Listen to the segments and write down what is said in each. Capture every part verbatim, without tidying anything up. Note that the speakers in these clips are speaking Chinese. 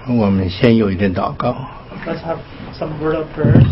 我们先有一点祷告。 Let's have some word of prayer.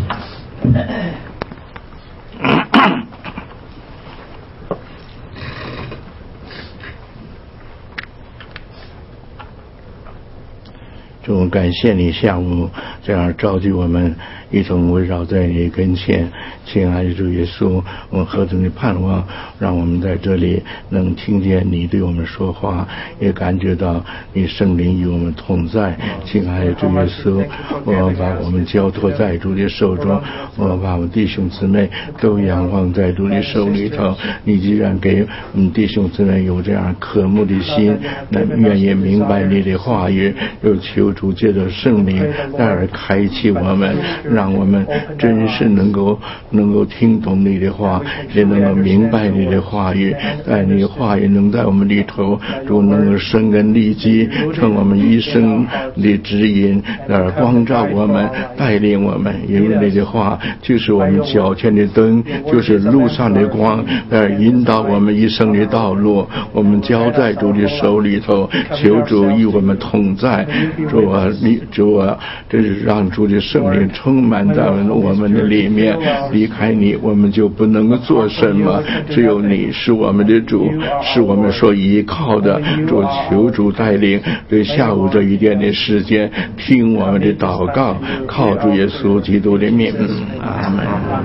主，感谢你下午这样召集我们一同围绕在你跟前，亲爱的主耶稣，我们何等的盼望，让我们在这里能听见你对我们说话，也感觉到你圣灵与我们同在。亲爱的主耶稣，我们把我们交托在主的手中，我们把我们弟兄姊妹都仰望在主的手里头。你既然给我们弟兄姊妹有这样渴慕的心，那愿意明白你的话语，又求主借着圣灵在而开启我们，让我们真是能够能够听懂你的话，也能够明白你的话语，在你的话语能在我们里头，主能够生根立基，成我们一生的指引，而光照我们，带领我们。因为你的话就是我们脚前的灯，就是路上的光，而引导我们一生的道路。我们交在主的手里头，求主与我们同在。主啊，你主啊，这是让主的圣灵充满在我们的里面。离开你，我们就不能够做什么。只有你是我们的主，是我们所依靠的。主，求主带领，对下午这一点的时间，听我们的祷告，靠主耶稣基督的名，阿门。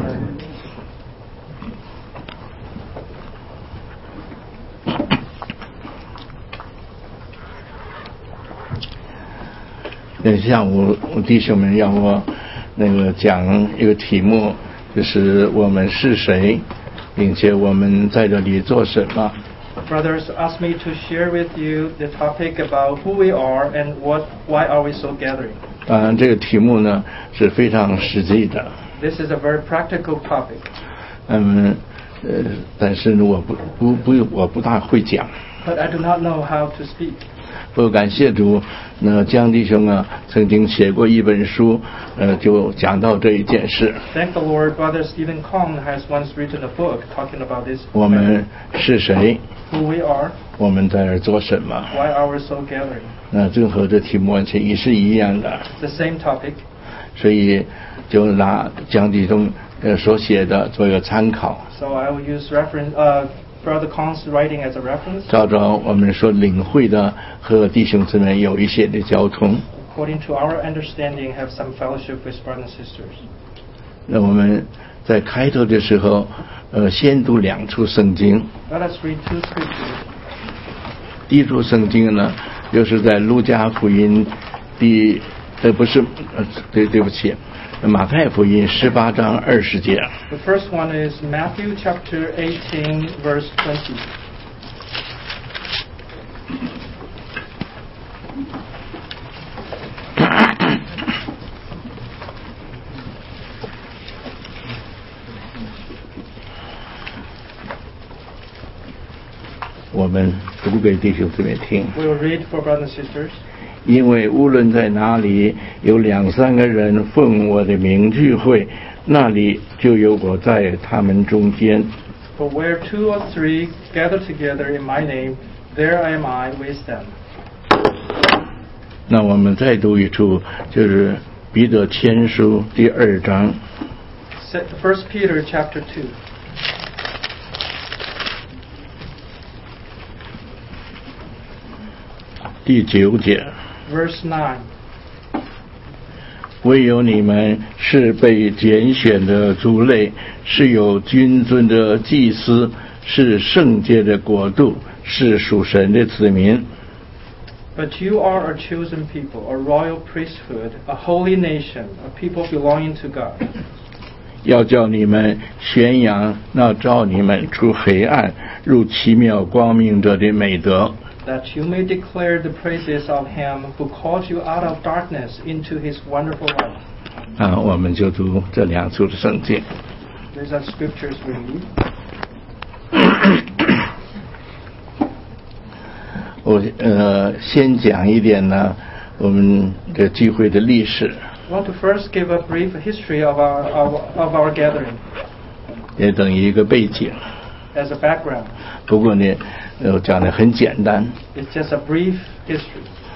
下午弟兄们让我那个讲一个题目，就是我们是谁，并且我们在这里做什么。 Brothers asked me to share with you the topic about who we are and what, why are we so gathering. 当然，这个题目呢是非常实际的。 This is a very practical topic. 嗯，呃，但是我不不不，我不大会讲。 But I do not know how to speak. 不过感谢主，那江弟兄啊，曾经写过一本书，呃，就讲到这一件事。 Thank the Lord, Brother Stephen Kong has once written a book talking about this. 我们是谁？ Who we are? 我们在这做什么 Why are we so gathering? 那这和这题目完全也是一样的。 The same topic. 所以就拿江弟兄呃所写的做一个参考。 So I will use reference, uh, Brother Kong's writing as a reference. 照着我们所领会的和弟兄姊妹有一些的交通。 According to our understanding, have some fellowship with brothers and sisters. 那我们在开头的时候，呃，先读两处圣经。 Let us read two scriptures. 第一处圣经呢，就是在路加福音第，呃，不是，呃，对，对不起，马太福音十八章二十节。 The first one is Matthew chapter eighteen, verse twenty. 我们读给弟兄姊妹听。 We will read for brothers and sisters. 因为无论在哪里有两三个人奉我的名聚会，那里就有我在他们中间。 For where two or three gather together in my name, there am I with them. 那我们再读一处，就是彼得前书第二章。 First Peter chapter two. 第九节。 Verse nine. 唯有你们是被拣选的族类，是有君尊的祭司，是圣洁的国度，是属神的子民。 But you are a chosen people, a royal priesthood, a holy nation, a people belonging to God. 要叫你们宣扬那召你们出黑暗入奇妙光明者的美德。 That you may declare the praises of Him who called you out of darkness into His wonderful light. 啊，我们就读这两处的圣经。 These are scriptures we read. 我呃先讲一点呢，我们的聚会的历史。 I want to first give a brief history of our of, of our gathering. 也等于一个背景。 As a background. 不过呢，呃，讲的很简单。 It's just a brief history.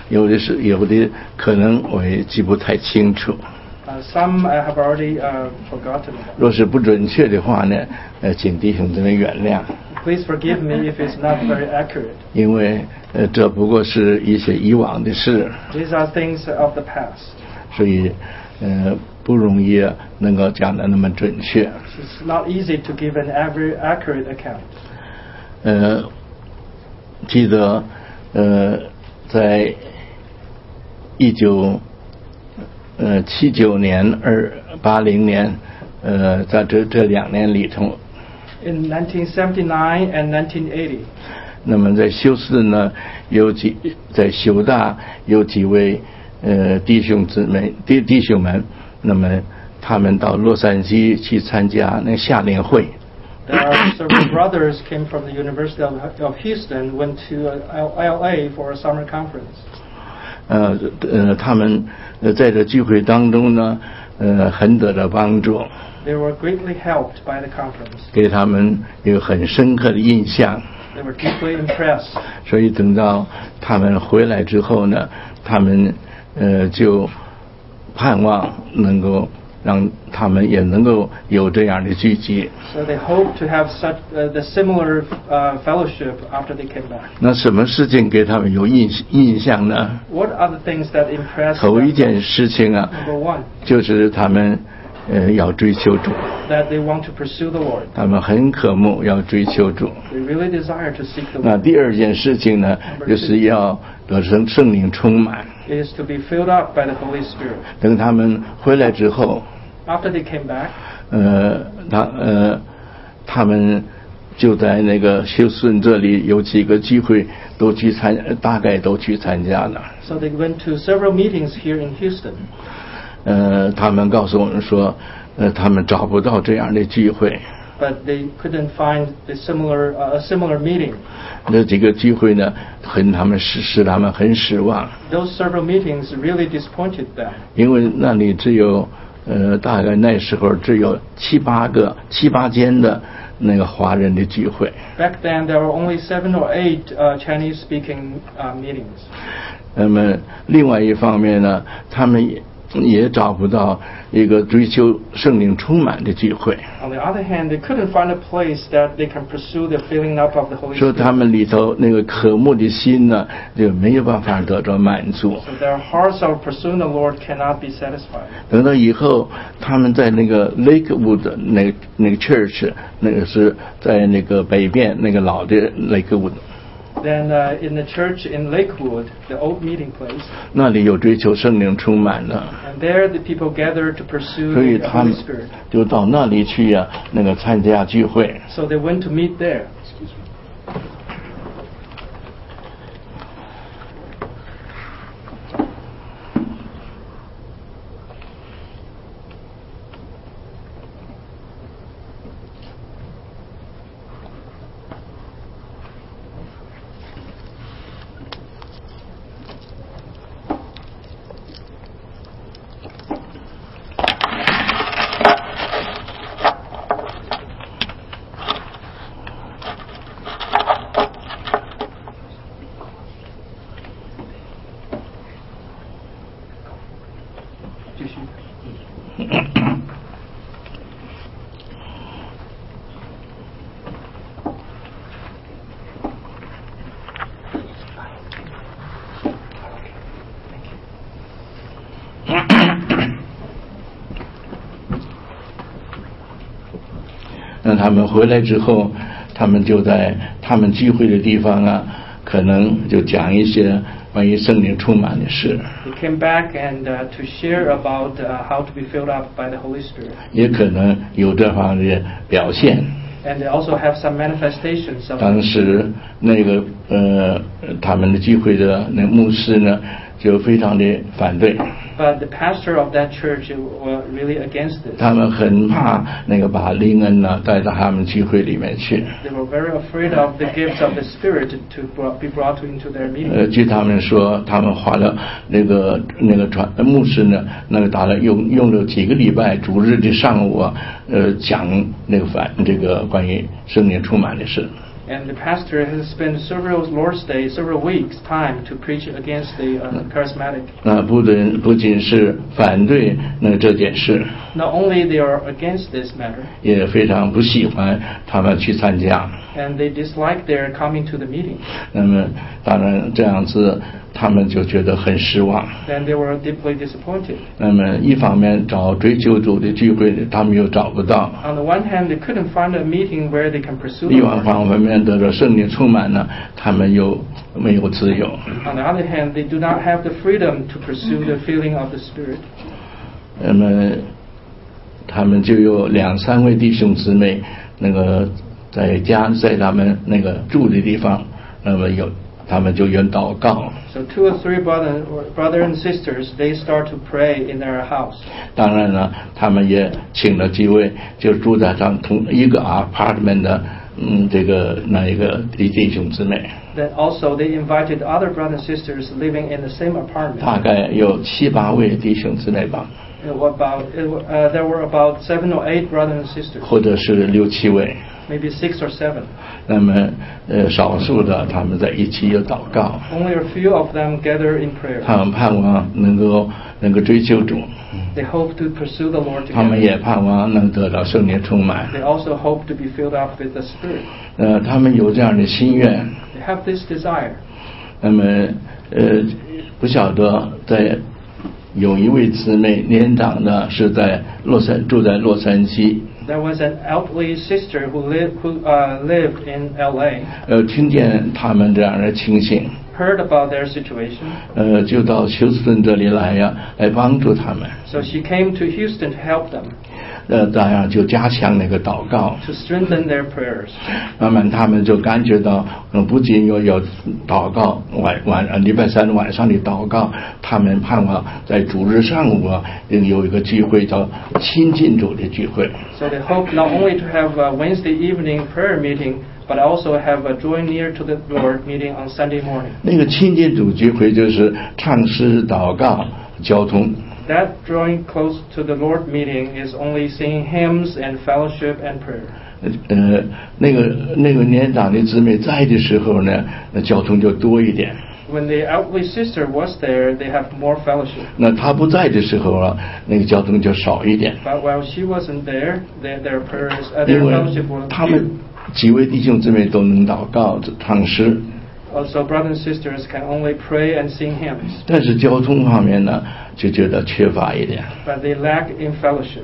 有的是有的可能我也记不太清楚。 Uh, some I have already uh, forgotten about. 若是不准确的话呢，呃，请弟兄姊妹原谅。 Please forgive me if it's not very accurate. 因为呃，这不过是一些以往的事。 These are things of the past. 所以，呃，不容易能够讲得那么准确。 It's not easy to give an every accurate account. 呃，记得，呃，在一九。呃，七九年、二八零年，呃，在这这两年里头 ，in nineteen seventy-nine and nineteen eighty， 那么在休斯顿呢，有几在休大有几位呃弟兄姊妹弟弟兄们，那么他们到洛杉矶去参加那夏令会。 There are several brothers came from the University of, of Houston, went to L A for a summer conference. 呃呃，他们呃在这聚会当中呢，呃，很得到帮助。 They were greatly helped by the conference. 给他们有很深刻的印象。 They were deeply impressed. 所以等到他们回来之后呢，他们呃就盼望能够让他们也能够有这样的聚集。 So they hope to have such uh, the similar uh, fellowship after they came back. 那什么事情给他们有印印象呢？ What are the things that impressed them? 头一件事情啊， Number one, 就是他们呃要追求主。 that they want to pursue the Lord. 他们很渴慕要追求主。 They really desire to seek the Lord. 那第二件事情呢，就是要得圣圣灵充满。 It is to be filled up by the Holy Spirit. 等他们回来之后。 After they came back, 呃，他呃，他们就在那个休斯顿这里有几个聚会都去参，大概都去参加了。 So they went to several meetings here in Houston. 呃，他们告诉我们说，呃，他们找不到这样的聚会。 But they couldn't find a similar uh, a similar meeting. 那几个聚会呢，很他们使使他们很失望。 Those several meetings really disappointed them. 因为那里只有。呃，大概那时候只有七八个、七八间的那个华人的聚会。 Back then, there were only seven or eight uh, Chinese-speaking uh, meetings. 那么，另外一方面呢，他们也也找不到一个追求圣灵充满的聚会。 On the other hand, they couldn't find a place that they can pursue the filling up of the Holy Spirit. 说他们里头那个渴慕的心呢，就没有办法得到满足。 So their hearts of pursuing the Lord cannot be satisfied. 等到以后，他们在那个 Lakewood 那那个 church， 那个是在那个北边那个老的 Lakewood。 Then uh, in the church in Lakewood, the old meeting place. 那里有追求圣灵充满的。 And there the people gathered to pursue 所以 the 他 Holy 们 Spirit. 就到那里去呀、啊，那个参加聚会。 So they went to meet there. 那他们回来之后，他们就在他们聚会的地方啊，可能就讲一些关于圣灵充满的事。 They came back and uh, to share about uh, how to be filled up by the Holy Spirit. 也可能有这方面的表现。 And they also have some manifestations of. 当时那个呃，他们的聚会的那牧师呢，就非常的反对。 But the pastor of that church were really against it. 他们很怕那个把灵恩呢带到他们聚会里面去。 They were very afraid of the gifts of the Spirit to be brought into their meeting. 呃，据他们说，他们花了那个那个传牧师呢，那个大概用用了几个礼拜，主日的上午啊，呃，讲那个反这个关于圣灵充满的事。 And the pastor has spent several Lord's Day, several weeks time to preach against the uh, charismatic. 那不仅不仅是反对那这件事， Not only they are against this matter, 也非常不喜欢他们去参加。 and they dislike their coming to the meeting. 那么当然这样子，他们就觉得很失望。 Then they were deeply disappointed. 那么一方面找追求主的聚会，他们又找不到； On the one hand, they couldn't find a meeting where they can pursue 另 the 外 Lord. 方面得到圣灵充满呢，他们又没有自由。 On the other hand, they do not have the freedom to pursue the feeling of the Spirit. 那么他们就有两三位弟兄姊妹，那个在家在他们那个住的地方，那么有他们就有祷告。 So two or three brother, or brother and sisters, they start to pray in their house. 当然了，他们也请了几位就住在上同一个 apartment 的，嗯，这个那一个弟兄姊妹， Then also they invited other brothers and sisters living in the same apartment. 大概有七八位弟兄姊妹吧， It was about, it, wa- uh, there were about seven or eight brothers and sisters, 或者是六七位。 maybe six or seven. 那么，呃，少数的他们在一起有祷告， Only a few of them gather in prayer. 他们盼望能够能够追求主， They hope to pursue the Lord 他们也 together. 盼望能得到圣灵充满。 They also hope to be filled up with the Spirit. 呃，他们有这样的心愿。 They have this desire. 那么，呃，不晓得在有一位姊妹年长的是在洛杉住在洛杉矶， There was an elderly sister who lived who uh, lived in L A. 呃，听见他们这样的情形， Heard about their situation, 呃，就到休斯顿这里来呀，来帮助他们。 so she came to Houston to help them, 呃，当然就加强那个祷告， to strengthen their prayers. 慢慢他们就感觉到，呃，不仅有有祷告晚晚呃礼拜三晚上的祷告，他们盼望在主日上午啊，有一个聚会叫亲近主的聚会。 So they hope not only to have a Wednesday evening prayer meeting, but also have a drawing near to the Lord meeting on Sunday morning. 那个亲近主聚会就是唱诗、祷告、交通。 That drawing close to the Lord meeting is only singing hymns and fellowship and prayer. 呃，那个那个年长的姊妹在的时候呢，那交通就多一点。 When the elderly sister was there, they have more fellowship. 那她不在的时候啊，那个交通就少一点。 But while she wasn't there, their, their prayers, uh, their 因为 fellowship was 他们几位弟兄姊妹都能祷告、唱诗， also brothers and sisters can only pray and sing hymns, 但是交通方面呢，就觉得缺乏一点。 but they lack in fellowship.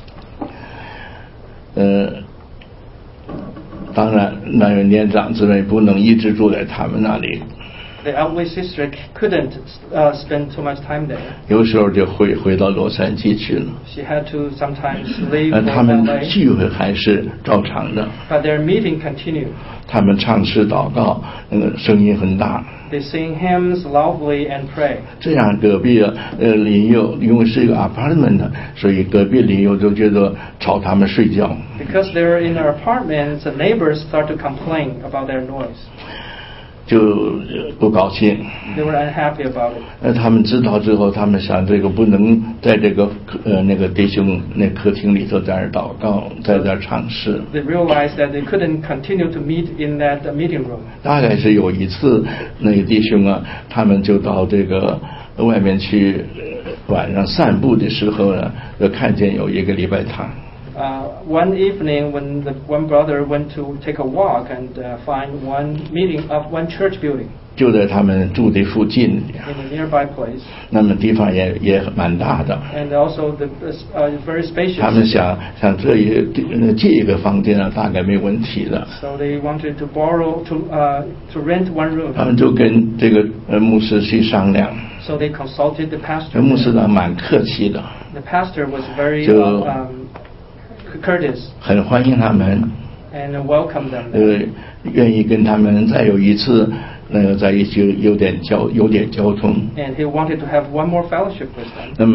呃，当然，那个年长姊妹不能一直住在他们那里， The elderly sister couldn't uh, spend too much time there. 有时候就回回到洛杉矶去了。 She had to sometimes leave 呃， for 他们 L A, 聚会还是照常的， but their meeting continued. 他们唱诗祷告，那个声音很大。 They sing hymns loudly and pray. 这样隔壁啊，呃，邻友因为是一个 apartment 的，所以隔壁邻友都觉得吵他们睡觉。 Because they're in their apartments, the neighbors start to complain about their noise. 就呃不高兴。 They were unhappy about it. 呃，他们知道之后，他们想这个不能在这个呃那个弟兄那客厅里头在那儿祷告，在这儿唱诗。 They realized that they couldn't continue to meet in that uh, meeting room. 大概是有一次，那个弟兄啊，他们就到这个外面去，呃晚上散步的时候呢，就看见有一个礼拜堂。 Uh, one evening, when the one brother went to take a walk and uh, find one meeting of one church building 就在他们住的附近， in a nearby place, 那么地方也也蛮大的。 and also the uh, very spacious. 他们想想这一呃借一个房间啊，大概没问题的。 So they wanted to borrow to uh, to rent one room. 他们就跟这个呃牧师去商量， So they consulted the 这 pastor. 牧师呢蛮客气的， The pastor was very So- uh, um, courteous 很欢迎他们， and welcomed them. 呃，愿意跟他们再有一次那个在一起有点交有点交通。 And he wanted to have one more fellowship with them. 那么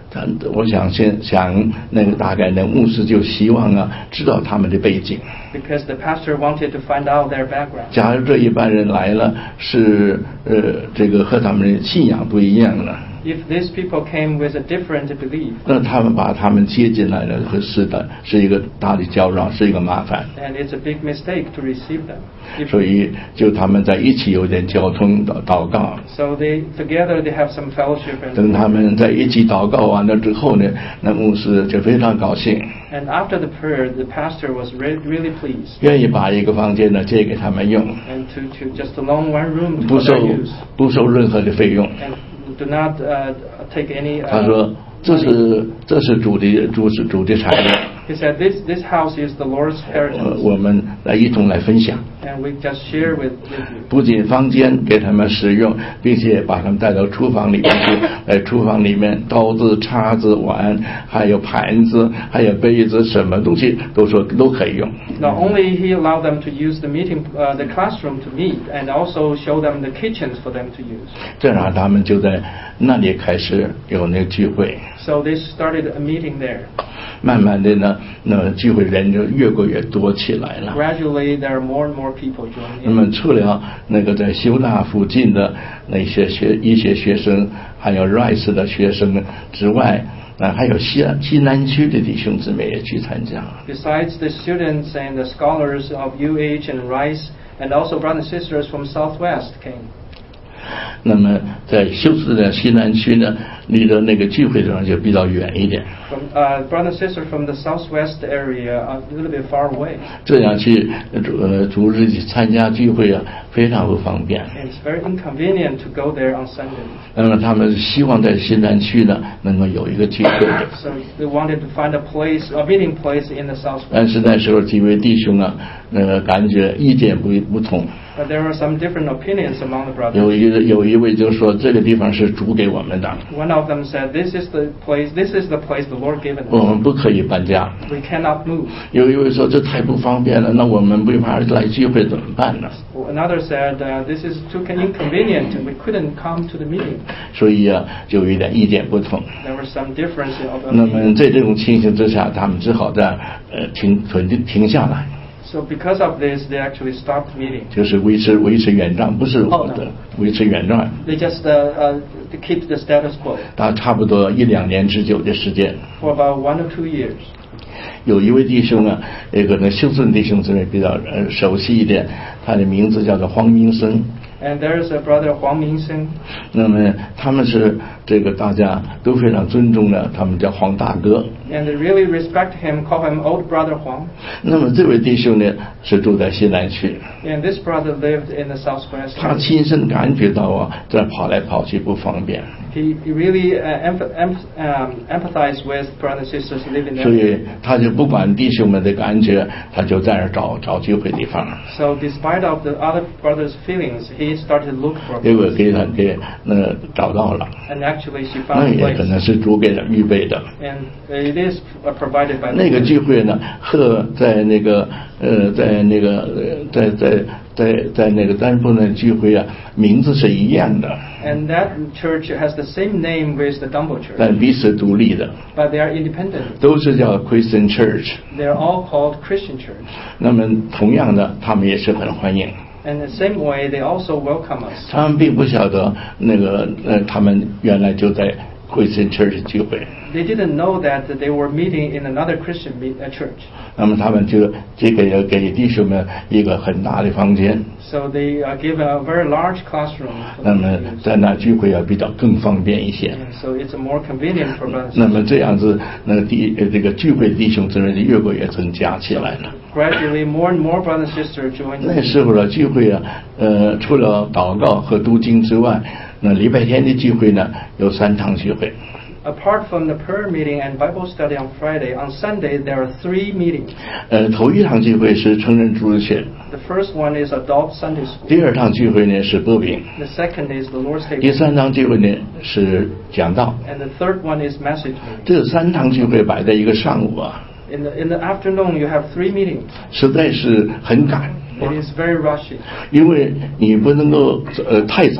他我想先想那个大概那牧师就希望啊知道他们的背景。 Because the pastor wanted to find out their background. 假如这一般人来了是呃这个和他们的信仰不一样了。 If these people came with a different belief, 那他们把他们接进来了，和是的，是一个大的搅扰，是一个麻烦。 and it's a big mistake to receive them. If, 所以就他们在一起有点交通祷祷告。 so they together they have some fellowship. And, 等他们在一起祷告完了之后呢，那牧师就非常高兴。 and after the prayer, the pastor was re- really pleased. 愿意把一个房间呢借给他们用， And to, to just loan one room 不 for 收 their use. 不收任何的费用。 And do not uh, take any. 他 Uh, 说这是这是主的主是主的财物， he said, "This this house is the Lord's 呃 heritage, 我们来一同来分享。 and we just share with, with you." 不仅房间给他们使用，并且把他们带到厨房里面去。在厨房里面，刀子、叉子、碗，还有盘子，还有杯子，什么东西都说都可以用。 Not only he allowed them to use the meeting, uh, the classroom to meet, and also show them the kitchens for them to use. 这样他们就在那里开始有那个聚会。 So they started a meeting there. 慢慢的呢，那聚会人就越过越多起来了。 Gradually, there are more and more people 那 joining 么 in. 除了那个在修大附近的那些学一些学生，还有 Rice 的学生之外，啊，还有西西南区的弟兄姊妹也去参加。 Besides the students and the scholars of U H and Rice, and also brothers and sisters from Southwest came. 那么在休斯的西南区呢，离着那个聚会地方就比较远一点。 From uh, brothers and sisters from the Southwest area, a little bit far away. 这样去呃组织去参加聚会啊，非常不方便。 And it's very inconvenient to go there on Sunday. 那么他们希望在西南区呢能够有一个聚会。 So they wanted to find a place, a meeting place in the Southwest. 但是那时候几位弟兄啊，那个感觉意见不不同。 But there were some different opinions among the brothers. 有一有一位就说这个地方是主给我们的， One of them said, "This is the place. This is the place the Lord given 我 us. 们不可以搬家。 We cannot move." 有一位说这太不方便了，那我们没法来聚会怎么办呢？ Another said, uh, "This is too inconvenient. We couldn't come to the meeting." 所以啊，就有一点意见不同。 There was some difference of 那 opinion. 么在这种情形之下，他们只好在呃停停停下来， So because of this, they actually stopped meeting. 就是维持维持原状，不是我的、 哦维持原状。 They just uh, uh, to keep the status quo 大差不多一两年之久的时间。 for about one or two years. 有一位弟兄啊，那个呢休斯顿弟兄姊妹比较呃熟悉一点，他的名字叫做黄明生。 And there is a brother Huang Mingsen. 那么他们是这个大家都非常尊重的，他们叫黄大哥。 And they really respect him, call him Old Brother Huang. 那么这位弟兄呢是住在西南区， And this brother lived in the Southwest. 他亲身感觉到啊，这跑来跑去不方便， He, he really uh, emph- emph- um, empathized with brothers and sisters living 所 there. 以他就不管弟兄们的感觉，他就在那儿找找聚会地方。 So despite of the other brothers' feelings, he started to look for a 结果 place. 给他给那找到了， And actually she 那 found a 也可 place. 能是主给他预备的。 And it is uh, provided by the 那个 Lord. 聚会呢，和在那个呃，在那个呃在在在在那个丹佛的聚会啊，名字是一样的， And that church has the same name with the Dumbo Church, 但彼此独立的， but they are independent. 都是叫 Christian Church。 They are all called Christian Church. 那么同样的，他们也是很欢迎。 And the same way, they also welcome us. 他们并不晓得那个呃，他们原来就在 Christian Church 聚会。 They didn't know that they were meeting in another Christian meet, uh, church. 那么他们就就给了给弟兄们一个很大的房间， So they uh, give a very large classroom. For 那 them 么 to use. 在那聚会要比较更方便一些。 And so it's more convenient for brothers. 那么这样子，那弟呃这个聚会弟兄姊妹就越过越增加起来了。 Gradually, more and more brothers and sisters joined. 那时候的聚会啊，呃，除了祷告和读经之外，那礼拜天的聚会呢有三堂聚会。 Apart from the prayer meeting and Bible study on Friday, on Sunday there are three meetings. 呃，头一堂聚会是成人主日学， The first one is Adult Sunday School. 第二堂聚会呢是播饼， The second is the Lord's 第 Table. 三堂聚会呢是讲道。 And the third one is Message meeting. 这三堂聚会摆在一个上午啊， In the, in the afternoon, you have three meetings. 实在是很赶， It is very rushy 因为你不能够呃太早，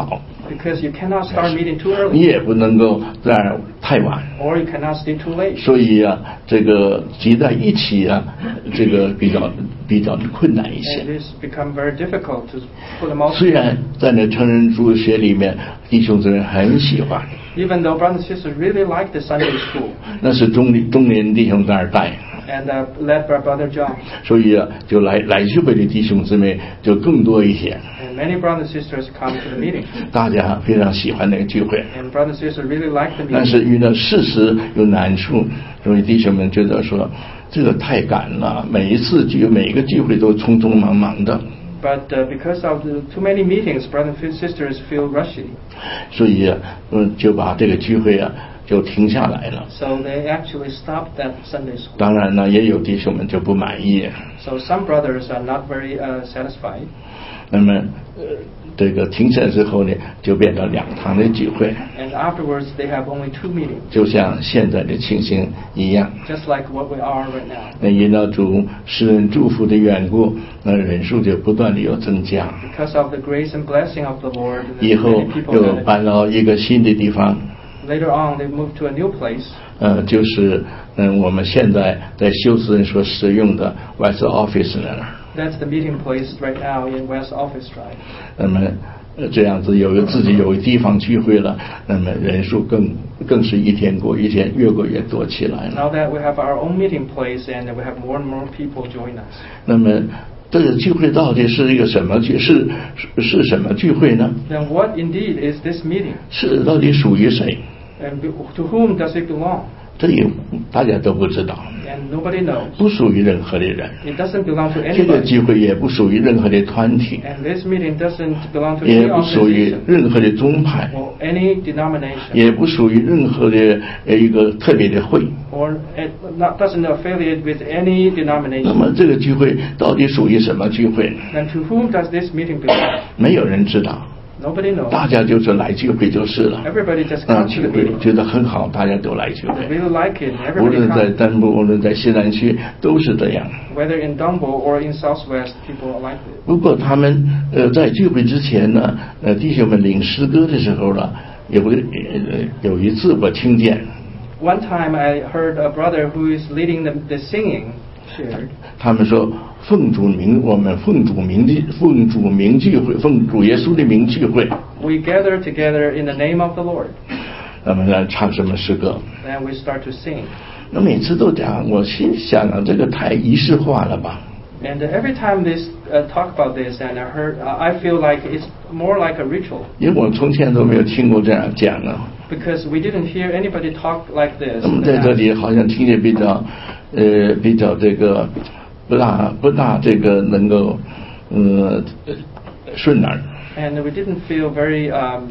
Because you cannot start meeting too early. 你也不能够在那儿太晚。 Or you cannot stay too late. 所以啊，这个集在一起啊，这个比较比较困难一些。 And it has become very difficult to put them all 虽然在那成人主学里面，弟兄姊妹很喜欢。 Even though brothers and sisters really like the Sunday school. 那是中中年弟兄在那儿带。 And uh, led by Brother John. 所以啊，就来来聚会的弟兄姊妹就更多一些。 And many brothers and sisters come to the meeting. 大家非常喜欢那个聚会。 And brothers and sisters really like the meeting. 但是遇到事实有难处，所以弟兄们觉得说这个太赶了，每一次聚每一个聚会都匆匆忙忙的。 But uh, because of the too many meetings, brothers and sisters feel rushy. 所以啊，嗯，就把这个聚会啊就停下来了。 So they actually stopped that Sunday school. 当然呢，也有弟兄们就不满意。 So some brothers are not very uh, satisfied. 那么，呃，这个停下来之后呢，就变成两堂的聚会。 And afterwards, they have only two meetings. 就像现在的情形一样。 Just like what we are right now. 那因着主施恩祝福的缘故，那人数就不断的有增加。 Because of the grace and blessing of the Lord, 以后又搬到一个新的地方。 Later on, they moved to a new place. 呃，就是嗯，我们现在在休斯人所使用的 West Office 那儿。 That's the meeting place right now in West Office Drive. 那么这样子有自己有地方聚会了，那么人数更更是一天过一天，越过越多起来了。 Now that we have our own meeting place and we have more and more people join us. 那么这个聚会到底是一个什么聚？是是是什么聚会呢？ Then what indeed is this meeting? 是到底属于谁？ And to whom does it belong? 这也大家都不知道。 And nobody knows. 不属于任何的人。 It doesn't belong to 这个 anybody. 聚会也不属于任何的团体。 And this meeting doesn't belong to 也 any 不属于 organization 任何的宗派。 or any denomination. 也不属于任何的一个特别的会。 Or it not, doesn't affiliate with any 那 denomination. 么这个聚会到底属于什么聚会？ Then to whom does this meeting belong? 没有人知道。 Nobody knows. 大家就是来聚会就是了。 Everybody just 啊， comes 聚 to the 会 meeting. 觉得很好，大家都来聚会。 Really like it. 无 Everybody 论在 comes. 丹部，无论在西南区，都是这样。 Whether in Dumbo or in Southwest, people are like it. 不过他们呃在聚会之前呢，呃弟兄们领诗歌的时候呢，有个呃有一次我听见。 One time I heard a brother who is leading the, the singing shared. 他们说奉主名，我们奉主名的奉主名聚会，奉主耶稣的名聚会。 We gather together in the name of the Lord. 那么来唱什么诗歌？ Then we start to sing. 那每次都这样，我心想啊，这个太仪式化了吧。 And every time they uh, talk about this, and I heard, uh, I feel like it's more like a ritual. 因为我从前都没有听过这样讲啊。 Because we didn't hear anybody talk like this. 那么在这里好像听见比较，呃，比较这个不大不大这个能够，呃，顺耳。 And we didn't feel very. Um,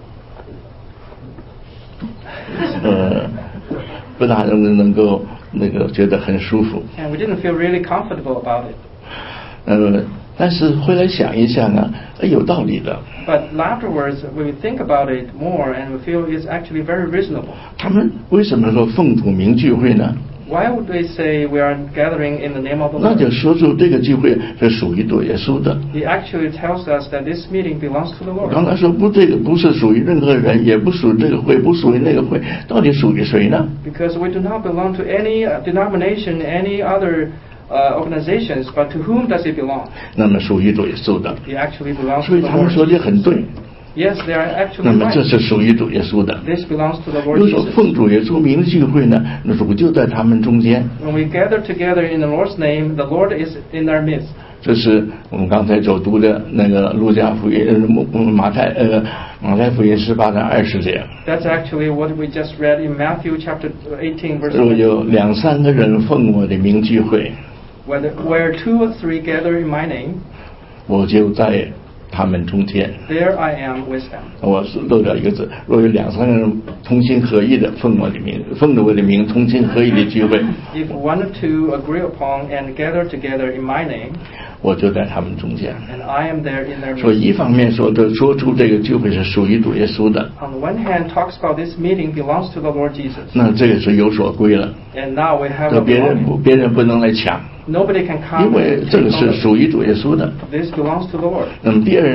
呃，不大能能够那个觉得很舒服。 and we didn't feel really comfortable about it. 呃，但是回来想一想啊，有道理的。 But afterwards, we think about it more, and we feel it's actually very reasonable. 他们为什么说奉主名聚会呢？ Why would they say we are gathering in the name of the 那就 Lord? 说出这个聚会是属于主耶稣的。 He actually tells us that this meeting belongs to the 我 Lord. 刚才说不，这个不是属于任何人，也不属于这个会，不属于那个会，到底属于谁呢？ Because we do not belong to any uh, denomination, any other uh, organizations, but to whom does it belong? 那么属于主耶稣的， It actually belongs 所 to 以 the 他们 Lord. 说的很对。 Yes, they are 那 actually 么这 right. 是属于主耶稣的。 This belongs to the Lord 又说 Jesus. 奉主耶稣名的聚会呢，那主就在他们中间。 When we gather together in the Lord's name, the Lord is in our midst. 这是我们刚才所读的那个路加福音，呃，马太呃马太福音十八章二十节。 That's actually what we just read in Matthew chapter eighteen, verse 若 one. 有两三个人奉我的名聚会， Whether, where two or three gather in my name, 我就在他们中间。 there I am with them. 我是漏掉一个字，若有两三个人同心合意的奉我的名，奉着我的名同心合意的聚会， If one or two agree upon and gather together in my name, 我就在他们中间。 and I am there in their 所以 midst. 一方面说的说出这个聚会是属于主耶稣的， On the one hand, talks about this meeting belongs to the Lord Jesus. 那这个是有所归了， And now we have 这 a 别人不 belonging. 别人不能来抢， Nobody can 因 come 为 and 这 take 个是 on 属于主耶稣的。 it. This belongs to the Lord. 那么第二呢，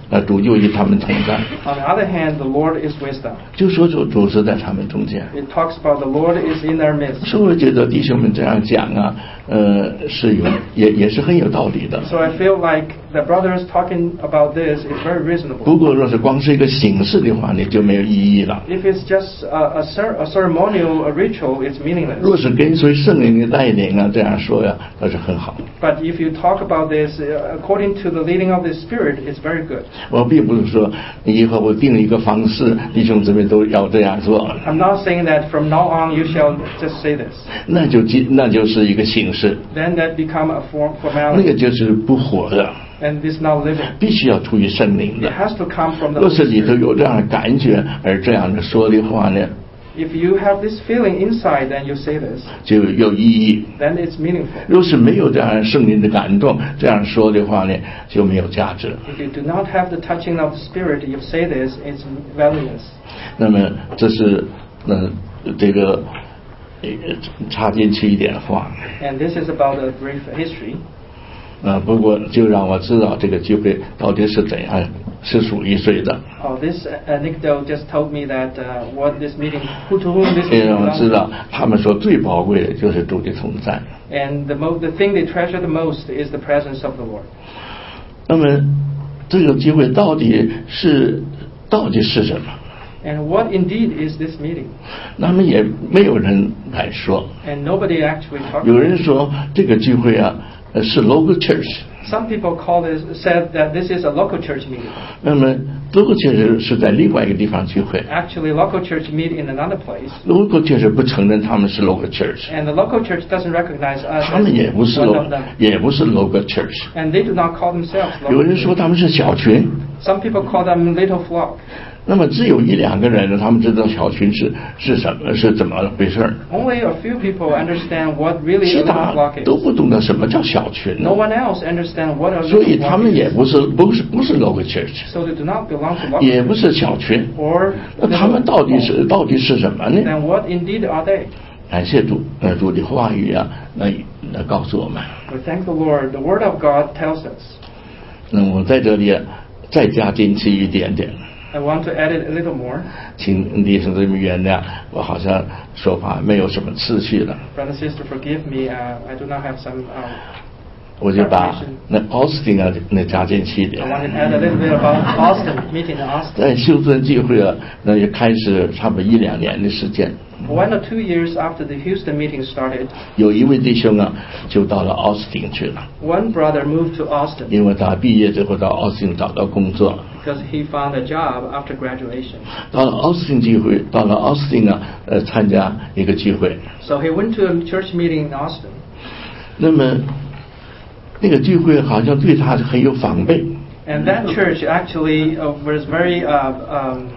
那主就与他们同在。 On the other hand, the Lord is with them. 就说主主是在他们中间。 It talks about the Lord is in their midst. 所以我觉得弟兄们这样讲啊，呃，是有也也是很有道理的。 So I feel like the brothers talking about this is very reasonable. 不过若是光是一个形式的话，那就没有意义了。 If it's just a, a, cer- a ceremonial a ritual, it's meaningless. 若是跟随圣灵的带领啊，这样说呀，那是很好。 But if you talk about this uh, according to the leading of the Spirit, it's very good. 我并不是说以后我定了一个方式，弟兄姊妹都要这样做， I'm not saying that from now on you shall just say this. 那就那就是一个形式， Then that become a form 那个 formality, 就是不活的， and it's not living. 必须要出于圣灵 It 的。 has to come from the 若 Holy 是里头 Spirit. 有这样的感觉而这样的说的话呢， If you have this feeling inside, then you say this, 就有意义。 then it's meaningful. 若是没有这样圣灵的感动，这样说的话呢，就没有价值。 If you do not have the touching of the Spirit, you say this, it's valueless. 那么这是呃这个呃插进去一点话。 And this is about a brief history. 呃，不过就让我知道这个聚会到底是怎样，是属于谁的， Oh, this anecdote just told me that uh, what this meeting, who to whom this 也 meeting 让我知 belongs. 道他们说最宝贵的就是主的同在。 And the mo- the thing they treasure the most is the presence of the Lord. 那么这个聚会到底是到底是什么？ And what indeed is this meeting? 那么也没有人敢说。 And nobody actually talked 有 about 人 it. 说这个聚会啊，呃是 local church。 Some people call this, said that this is a local church meeting. 那么 local church 是在另外一个地方聚会。 Actually, local church meet in another place. local church 不承认他们是 local church， And the local church doesn't recognize us 他们也不 as 是 one lo- of them. 也不是 local church。 And they do not call themselves 有 local 人说 church. 他们是小群。 Some people call them little flock. 那么只有一两个人呢，他们知道小群是是什么是怎么回事儿， Only a few people understand what really 其 a little 他 flock 都 is. 不懂得什么叫小群呢 No。one else understands what a 所以 little 他们 flock 也 is. 不是不是不是 local church， So they do not belong to local 也 church. 不是小群。 Or 那他们 little 到底是 flock. 到底是什么呢？ Then what indeed are they? 感谢主，呃，主的话语啊，那那告诉我们。 We thank the Lord. The Word of God tells us. 那我在这里再加进去一点点。 I want to add it a little more. 请弟兄姊妹原谅，我好像说话没有什么次序了， Brother, sister, forgive me. Uh, I do not have some. Um, 我就把那奥斯汀啊那加进去一 I 点。 want to add a little bit about Austin, meeting in Austin. 在休斯顿聚会啊，那也开始差不多一两年的时间， One or two years after the Houston meeting started, 有一位弟兄啊就到了奥斯汀去了， one brother moved to Austin 因为他毕业之后到奥斯汀找到工作， because he found a job after graduation. 到了奥斯汀聚会，到了奥斯汀啊，呃，参加一个聚会。 So he went to a church meeting in Austin. 那么那个聚会好像对他很有防备， And that church actually uh, was very uh, um,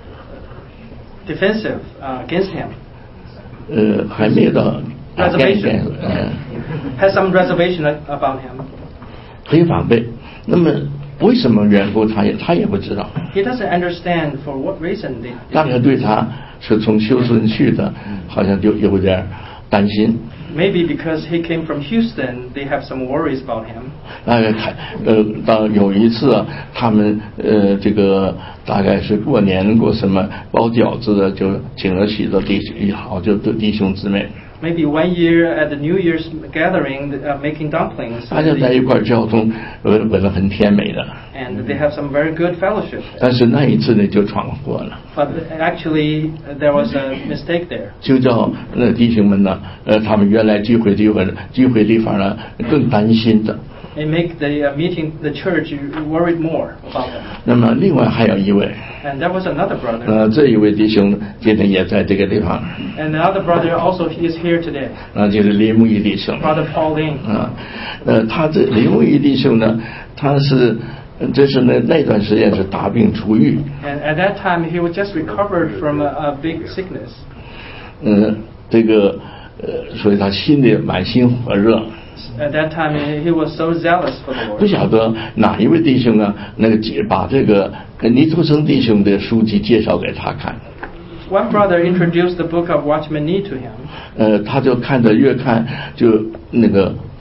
defensive uh, against him, 呃，还没有到大概 Reservation 呃， had some reservation a- about him. 很有防备。那么为什么缘故，他也他也不知道。 He doesn't understand for what reason they, 大概对他是从休斯顿去的，好像就有点担心。 maybe because he came from Houston, they have some worries about him. 大概看呃，到有一次啊，他们呃这个大概是过年过什么包饺子的，就请了许多弟兄，好就弟兄姊妹， Maybe one year at the New Year's gathering, uh, making dumplings, 大家在一 and 块儿交通，呃，闻了很甜美的。 they have some very good fellowship. 但是那一次呢，就闯祸了， But actually, uh, there was a mistake there. 就叫那弟兄们呢，呃，他们原来聚会地方聚会地方呢更担心的。 It make the uh, meeting, the church, worried more about them. 那么另外还有一位， And there was another brother. 呃，这一位弟兄今天也在这个地方， And the other brother also is here today, 那就是林木义弟兄。 Brother Paul Ling. 啊，呃，他这林木义弟兄呢，他是，呃这是那那段时间是大病初愈， And at that time, he was just recovered from a, a big sickness. 嗯，这个，呃，所以他心里满心火热。 At that time, he was so zealous for the 不 Lord. 晓得哪一位弟兄啊，那个介把这个呃尼托生弟兄的书籍介绍给他看， One brother introduced the book of Watchman Nee to him, 呃，他就看着越看就那个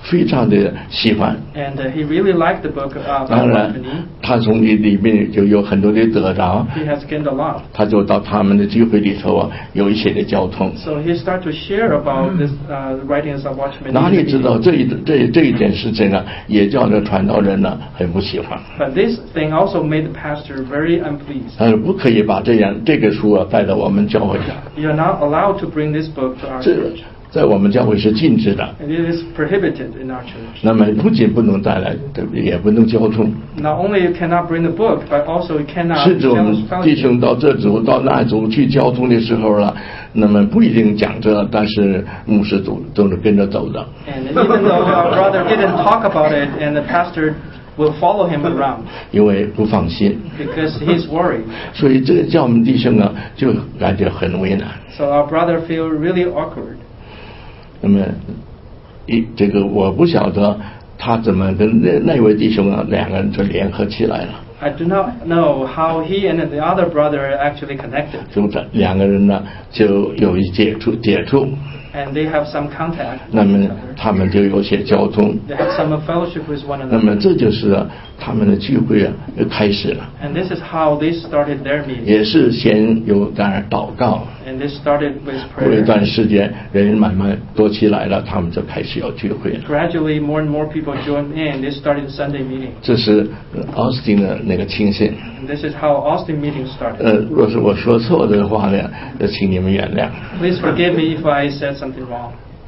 非常的喜欢。 And uh, he really liked the book uh, 当 about 然 Watchman 他从里里面就有很多的得着， Nee. He has gained a lot. 他就到他们的聚会里头啊有一些的交通。 So he started to share about this uh, writings of Watchman 哪里知道 Nee. 这一这这一件事情啊，也叫这传道人呢很不喜欢。 But this thing also made the pastor very unpleased. 他说不可以把这样这个书啊带到我们教会上， You're not allowed to bring this book to our 这 church. 在我们教会是禁止的。 And it is prohibited in our church. 那么不仅不能带来，对不对？也不能交通。 Not only you cannot bring the book, but also you cannot 甚至我们 fellowship. 弟兄到这组到那组去交通的时候了，那么不一定讲这，但是牧师都都是跟着走的。 And even though our brother didn't talk about it, and the pastor will follow him around 因为不放心， because he's worried. 所以这个叫我们弟兄啊，就感觉很为难。 So our brother feel really awkward. 那么一这个我不晓得他怎么跟那那位弟兄啊两个人就联合起来了， I do not know how he and the other brother actually connected, 就这两个人呢就有一接触接触， and they have some contact. 那 with 么 each other. 他们就有些交通。 They have some fellowship with one 那 another. 么这就是啊他们的聚会啊就开始了， And this is how they started their meeting. 也是先有当然祷告， And they started with 过一 prayer. 段时间人慢慢多起来了，他们就开始要聚会了。 Gradually, more and more people joined in. They started Sunday meeting. 这是奥斯汀的那个情形。 And this is how Austin meeting started. 呃，若是我说错的话呢，就请你们原谅。 Please forgive me if I said something wrong.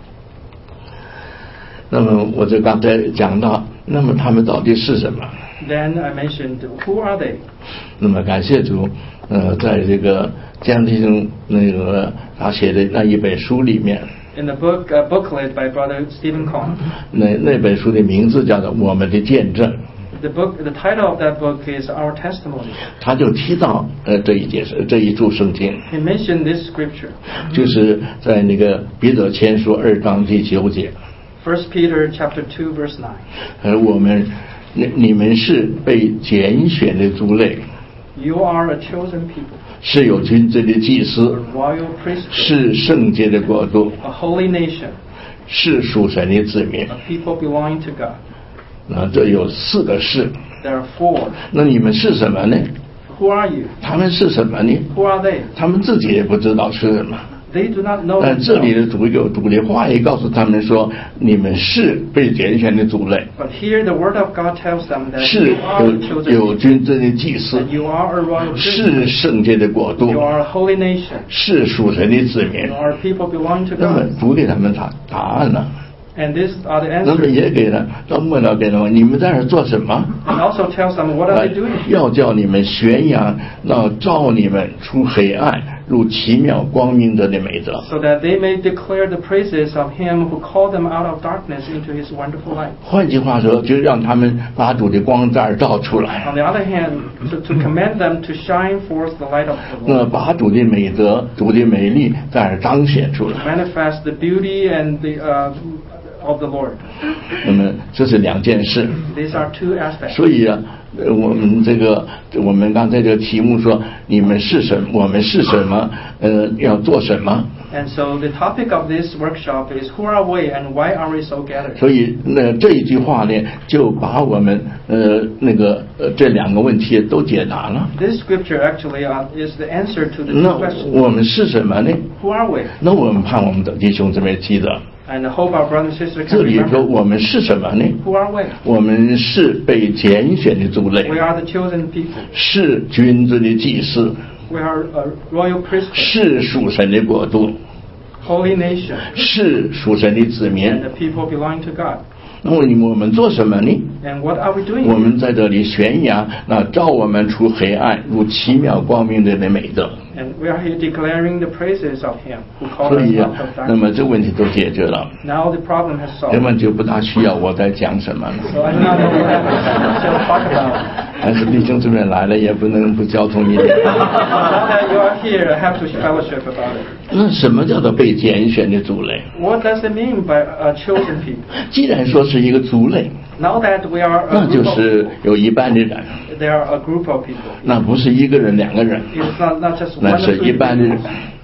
那么我就刚才讲到，那么他们到底是什么？ Then I mentioned, who are they? 那么感谢主，呃，在这个江弟兄那个他写的那一本书里面， In the book uh, booklet by Brother Stephen Kong, 那那本书的名字叫做《我们的见证》， the book, the title of that book is Our Testimony. 他就提到呃这一节这一处圣经， He mentioned this scripture, 就是在那个彼得前书二章第九节， First Peter chapter two verse nine. 而我们你你们是被拣选的族类， You are a chosen people, 是有君尊的祭 a 司， royal priesthood, 是圣洁的国度， a holy nation, 是属神的子民。 a people belonging to God. 那这有四个是， There are four. 那你们是什么呢？ Who are you? 他们是什么呢？ Who are they? 他们自己也不知道是什么。 They do not know 但这里 themselves. 的主有主的话也告诉他们说，你们是被拣选的族类， But here the word of God tells them that 是 you are the 有 chosen 有 people, 君尊的祭司 that，you are a royal 是 priesthood, 圣洁的国度 you，are a holy nation, 是属神的子民 you。are a people belonging to 那么 God. 主给他们答答案了， And these are the 那么 answers. 也给了到末了给他们，你们在这儿做什么？ And also tells them what are they doing here? 要叫你们宣扬那照你们出黑暗入奇妙光明者的美德。 So that they may declare the praises of him who called them out of darkness into his wonderful light. 换句话说，就让他们把主的光在这儿照出来， On the other hand, to, to command them to shine forth the light of the 那 Lord, 把主的美德、主的美丽在这儿彰显出来。 manifest the beauty and the uh, of the Lord. 那么这是两件事。 These are two aspects. 所以啊，呃我们这个我们刚才这个题目说，你们是什么？我们是什么？呃，要做什么？ And so the topic of this workshop is who are we and why are we so gathered? 所以那这一句话呢，就把我们呃那个呃这两个问题都解答了。 This scripture actually uh, is the answer to the 那 two questions. 我们是什么呢？ Who are we? 那我们盼我们的弟兄姊妹记得， And I hope our brothers and sisters 这 can 里说 remember. 我们是什么呢？ Who are we? 我们是被拣选的族类， We are the chosen people. 是君尊的祭司， We are a royal priesthood, 是属神的国度， holy nation, 是属神的子民 and。the people belonging to God. 那么你我们做什么呢？ And what are we doing? 我们在这里宣扬那照我们出黑暗入奇妙光明的美德。 And we are here declaring the praises of Him who called 所 us 以 out 啊 of， 那 darkness. 么这问题都解决了， Now the problem has 根 solved. 本就不大需要我再讲什么了。 So I do not have to talk about. 但是弟兄姊妹来了，也不能不交通一点。 Now that you are here, I have to fellowship about it. 那什么叫做被拣选的族类？ What does it mean by a chosen people? 既然说是一个族类， Now that we are 那 a 就 group of, 是有一半的人， there are a group of people. 那不是一个人、两个人， It's not, not just 那 one or 是 two 一般的人 people.。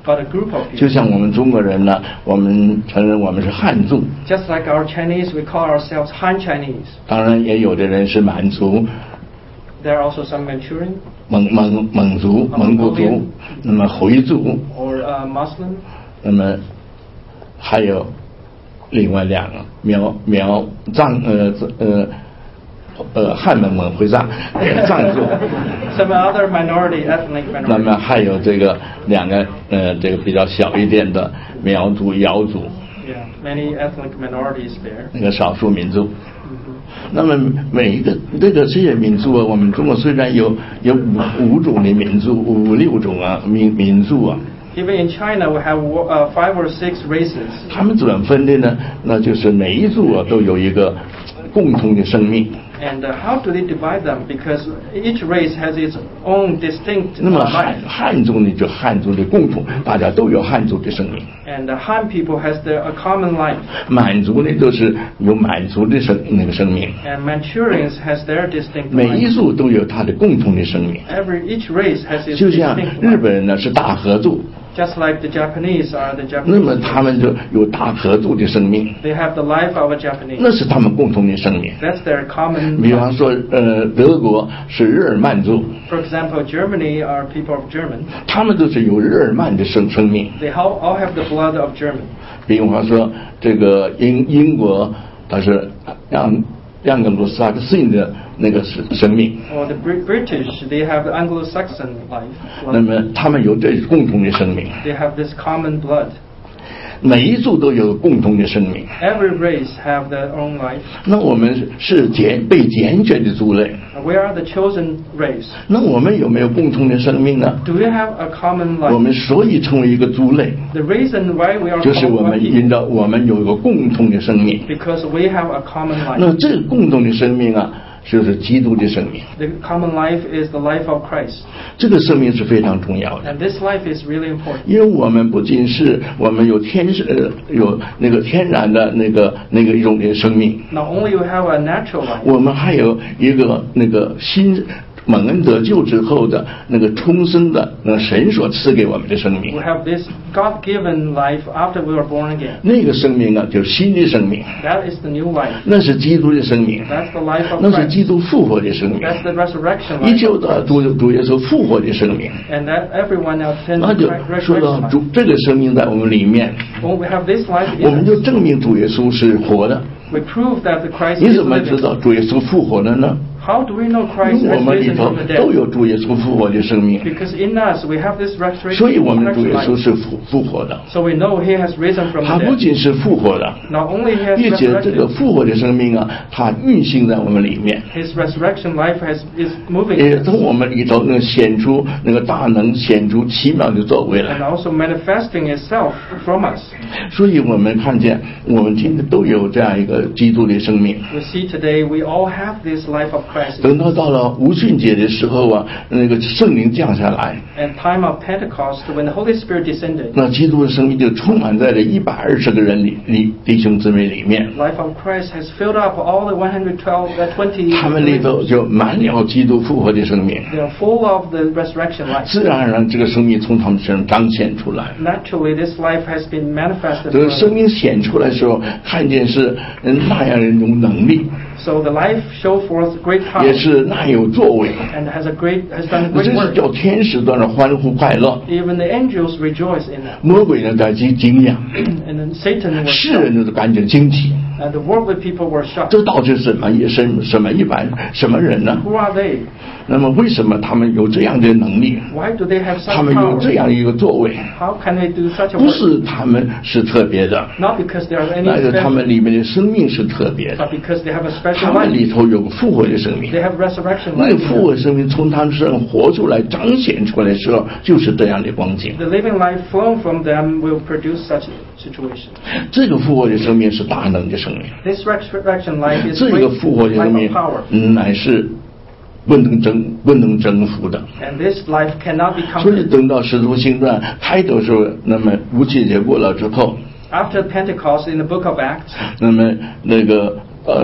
but a group of 就 people. 像我们中国人呢，我们承认我们是汉族， Just like our Chinese, we call ourselves Han Chinese. 当然也有的人是满族、 There are also some Manchurian 蒙蒙蒙族、蒙古族，那么回族， or uh, Muslim. 那么还有另外两个苗苗藏呃呃呃汉蒙蒙回藏藏族， Some other minority, ethnic 那么 minority. 还有这个两个呃这个比较小一点的苗族、瑶族， Yeah, many ethnic minorities there. 那个少数民族。那么每一个这个这些民族啊，我们中国虽然有有五五种的民族，五六种啊民民族啊， Even in China, we have uh, five or six races. 他们怎么分的呢？那就是每一族啊都有一个共同的生命。 And uh, how do they divide them? Because each race has its own distinct 那么 uh, 汉 life. 汉族呢，就汉族的共同，大家都有汉族的生命。 And the Han people has their a common life. 满族呢，都是有满族的生那个生命。 And Manchurians has their distinct 每一 life. 族都有它的共同的生命。 Every each race has its 就像 distinct 日 life. 本人呢是大和族， Just like the Japanese are the 那么 Japanese. 他们就有大和族的生命， They have the life of a Japanese. 那是他们共同的生命。 That's their common 比方 life. 说，呃，德国是日耳曼族， For example, Germany are people of German. 他们都是有日耳曼的生生命。 They all, all have the blood of German. 比方说，这个英英国，它是让让格鲁萨克逊的那个生生命， Or the Brit- British, they have the Anglo-Saxon life. 那 blood. 么他们有这共同的生命。 They have this common blood. 每一族都有共同的生命。 Every race have their own life. 那我们是拣被拣选的族类， We are the chosen race. 那我们有没有共同的生命呢？ Do we have a common 我 life? 们所以成为一个族类， The reason why we are 就是 called 我 one 们因 people, 着我们有一个共同的生命。 because we have a common 那 life. 这个共同的生命啊，就是基督的生命。 The common life is the life of Christ. 这个生命是非常重要的， And this life is really important. 因为我们不仅是我们有天生呃有那个天然的那个那个一种的生命， Not only you have a natural life, 我们还有一个那个新蒙恩得救之后的那个重生的那个神所赐给我们的生命 we。have this God-given life after we were born again. 那个生命啊，就是新的生命， That is the new life. 那是基督的生命， That's the life of 那是基 Christ. 督复活的生命， That's the resurrection 一 life. 切的主主耶稣复活的生命。 And that everyone obtains 那就 the 说到 resurrection 主 life. 这个生命在我们里面， When we have this life 我 in 们 us, 就证明主耶稣是活的。 we prove that the Christ 你 is 怎么知 living. 道主耶稣复活了呢？ How do we know 因 Christ 为我 has 们里 risen 头 from the 都 dead? 有主耶稣复活的生命， Because in us we have this resurrection 所以我们主耶 resurrection 稣 life. 是复复活的。 So we know He has risen from 他 the 不 dead. 仅是复活的， Not only He has 并且这个 resurrected, 复活的生命啊，它运行在我们里面， His resurrection life has is moving 也 in 从 us 我们里头那个显出那个大能，显出奇妙的作为 and 来。 also manifesting itself from us. 所以我们看见，我们今天都有这样一个基督的生命。 We see today we all have this life of Christ. 等到到了五旬节的时候啊，那个圣灵降下来， At time of Pentecost, when the Holy Spirit descended, 那基督的生命就充满在这一百二十个人里里弟兄姊妹里面， life of Christ has filled up all the one hundred twelve, uh, twenty. 他们里头就满了基督复活的生命， They are full of the resurrection life. 自然而然这个生命从他们身上彰显出来。 Naturally, this life has been manifested. 这个 from 生命显出来的时候，看见是嗯那样一种能力， So the life show forth great power 也是那有作为， and has a great has done 这 great 是 work. 叫天使在那欢呼快乐， Even the angels rejoice in that, 魔鬼呢在惊惊讶， and then Satan was 世 shocked, 人都感觉惊奇。 and the worldly people were shocked. 这到底是什么一什什么一般什么人呢？ Who are they? 那么为什么他们有这样的能力？ Why do they have such 他们有 power? 这样一个作为？ How can they do such a 不 work? 是他们是特别的， Not because they are any 那是他 special, 们里面的生命是特别的， but because they have a 他 special 们 life. 里头有个复活的生命。 They have resurrection 那 life. 个复活生命从他们身上活出来、彰显出来的时候，就是这样的光景。 The living life flowing from them will produce such situation. 这个复活的生命是大能的生命， This resurrection life is 这个 great 复活的生 life 命 of power. 嗯乃是不能征不能征服的。 And this life cannot be 所以 conquered. 等到使徒行传开头的时候，那么五旬节过了之后， After Pentecost in the book of Acts, 那么那个呃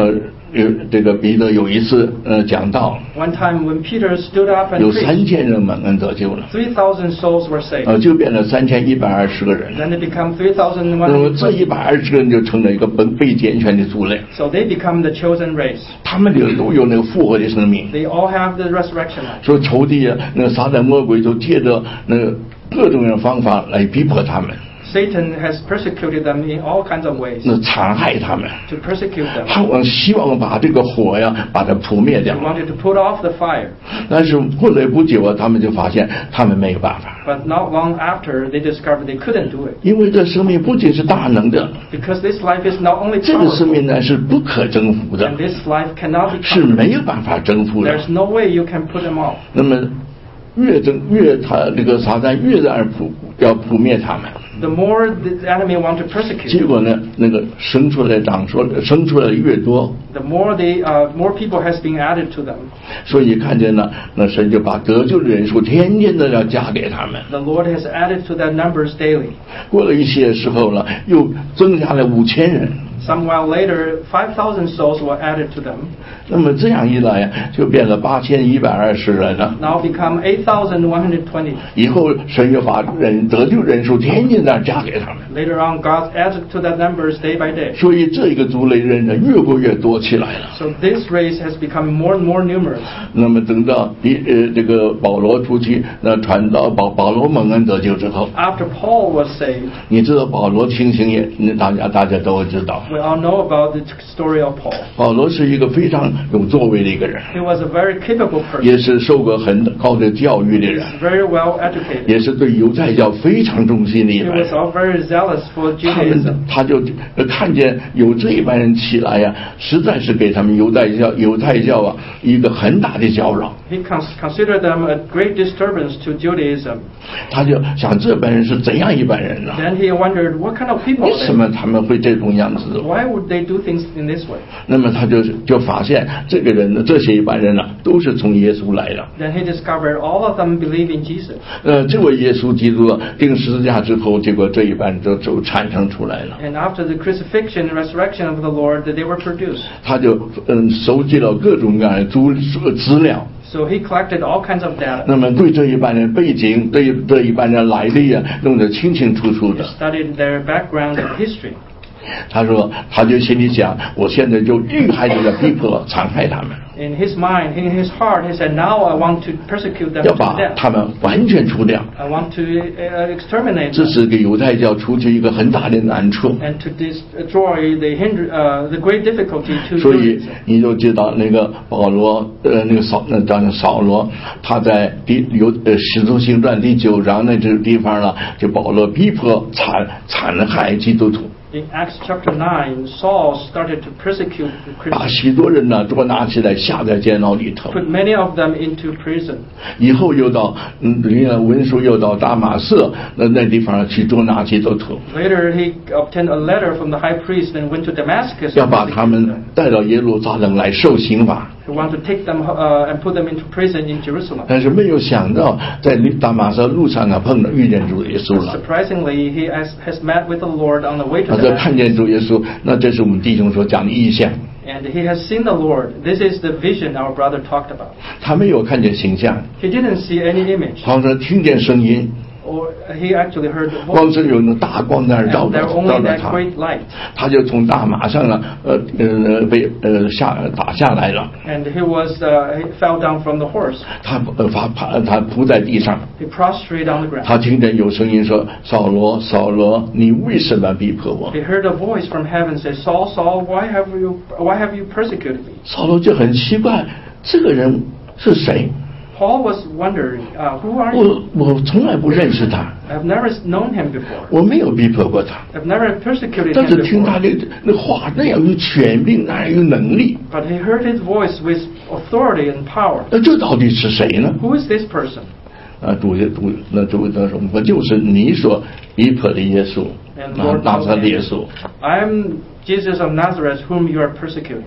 有这个彼得有一次呃讲道， One time when Peter stood up and 有三 preached, 千人蒙恩得救了， three thousand souls were saved. 呃，就变了三千一百二十个人。 Then they become three thousand 那 one 么 hundred 这一百二十个人就成了一个本被拣选的族类， So they become the chosen race. 他们就都有那个复活的生命。 They all have the resurrection life. 说仇敌啊，那个撒旦魔鬼就借着那个各种的方法来逼迫他们， Satan has persecuted them in all kinds of ways 那残害他们， to persecute them. 他往希望把这个火呀把它扑灭 They 掉。 wanted to put off the fire. 但是过了不久啊，他们就发现他们没有办法， But not long after, they discovered they couldn't do it. 因为这生命不仅是大能的， Because this life is not only 这个生 powerful, 命呢是不可征服的 and，this life cannot be 是 conquered. 没有办法征服的。 There's no way you can put them off. 那么越征越他这个撒旦越在扑要扑灭他们， The more the enemy want to persecute 结 you, 果呢，那个生出来长说生出来的越多， the more they, uh, more people has been added to them. 所以看见了，那神就把得救的人数天天的要加给他们。 The Lord has added to their numbers daily. 过了一些时候了，又增加了五千人。 Some while later, five thousand souls were added to them. 那么这样一来呀，就变了八千一百二十人了。 Now become eight thousand one hundred twenty. 以后神又把人得救人数天天的加给他们。 Later on, God added to their numbers day by day. 所以这个族类人呢，越过越多起来了。 So this race has become more and more numerous. 那么等到一呃这个保罗出去，那传到保保罗蒙恩得救之后， After Paul was saved, 你知道保罗情形也，那大家大家都知道， we all know about the story of Paul. 保罗是一个非常有作为的一个人， He was a very capable person. 也是受过很高的教育的人， Very well educated. 也是对犹太教非常忠心的一 He 般 was 人。 all very zealous for 他们 Judaism. 他就呃看见有这一班人起来呀、实在是给他们犹太教犹太教啊一个很大的搅扰。 He cons- considered them a great disturbance to Judaism. 他就想这班人是怎样一班人呢、 Then he wondered, what kind of people 为 are 什 they? 么他们会这种样子？ Why would they do things in this way? 那么他就就发现这个人呢，这些一般人呢，都是从耶稣来的。 Then he discovered all of them believe in Jesus. 呃，这位耶稣基督钉十字架之后，结果这一班就就产生出来了。 And after the crucifixion and resurrection of the Lord, they were produced. 他就嗯收集了各种各样的资资料。 So he collected all kinds of data. 那么对这一班人背景，对这一班人来历啊，弄得清清楚楚 He 的。 studied their background and history. 他说，他就心里想，我现在就遇害这个逼迫残害他们， In his mind, in his heart, he said, now I want to persecute them 要 to 把 death. 他们完全除掉。 I want to uh, exterminate 这 them 是给犹太教出去一个很大的难处。 and to destroy the hinder, uh, the great difficulty to 所以 Judaism. 你就知道那个保罗，呃，那个扫，那叫扫罗，他在第有呃《使徒行传》第九章那这个地方呢，就保罗逼迫残残害基督徒， In Acts chapter nine, Saul started to persecute the 把 Christians, 许多人呢捉拿起来下在监牢里头。 put many of them into prison. 以后又到嗯，那个文书又到大马色那那地方去捉拿基督徒， Later, he obtained a letter from the high priest and went to Damascus 要 and 把他 persecuted 们 them. 带到耶路撒冷来受刑罚。 He wanted to take them uh, and put them into prison in Jerusalem. 但是没有想到，在大马色路上啊碰到遇见主耶稣了。 Surprisingly, he has, has met with the Lord on the way to 他在看 Damascus. 见主耶稣，那这是我们弟兄所讲的意象。 And he has seen the Lord. This is the vision our brother talked about. 他没有看见形象， He didn't see any image, 光是听见声音， or he actually heard the 光 voice. 是有那大光在那儿照 And 着 there 照 only 着 that 他， great light. 他就从大马上啊，呃呃被呃下打下来了， And he was uh, he fell down from the horse. 他呃发趴他扑在地上， He prostrate on the ground. 他听见有声音说：“扫罗，扫罗，你为什么逼迫我 He heard a voice from heaven say, Saul, Saul, why have you why have you persecuted me?？” 扫罗就很奇怪，这个人是谁？ Paul was wondering, uh, who are you? 我我从来不认识他， I've never known him before. 我没有逼迫过他。 I've never persecuted 但 him 是听他 before. 的那话那样有权柄，那样有能力， But he heard his voice with authority and power. 那这到底是谁呢？ Who is this person? 啊，主主那主他说，我就是你所逼迫的耶稣， And 啊 Lord， 拿撒勒耶稣。 I am Jesus of Nazareth, whom you are persecuting.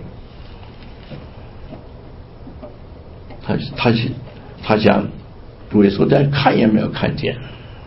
他他他想，主耶稣在看也没有看见，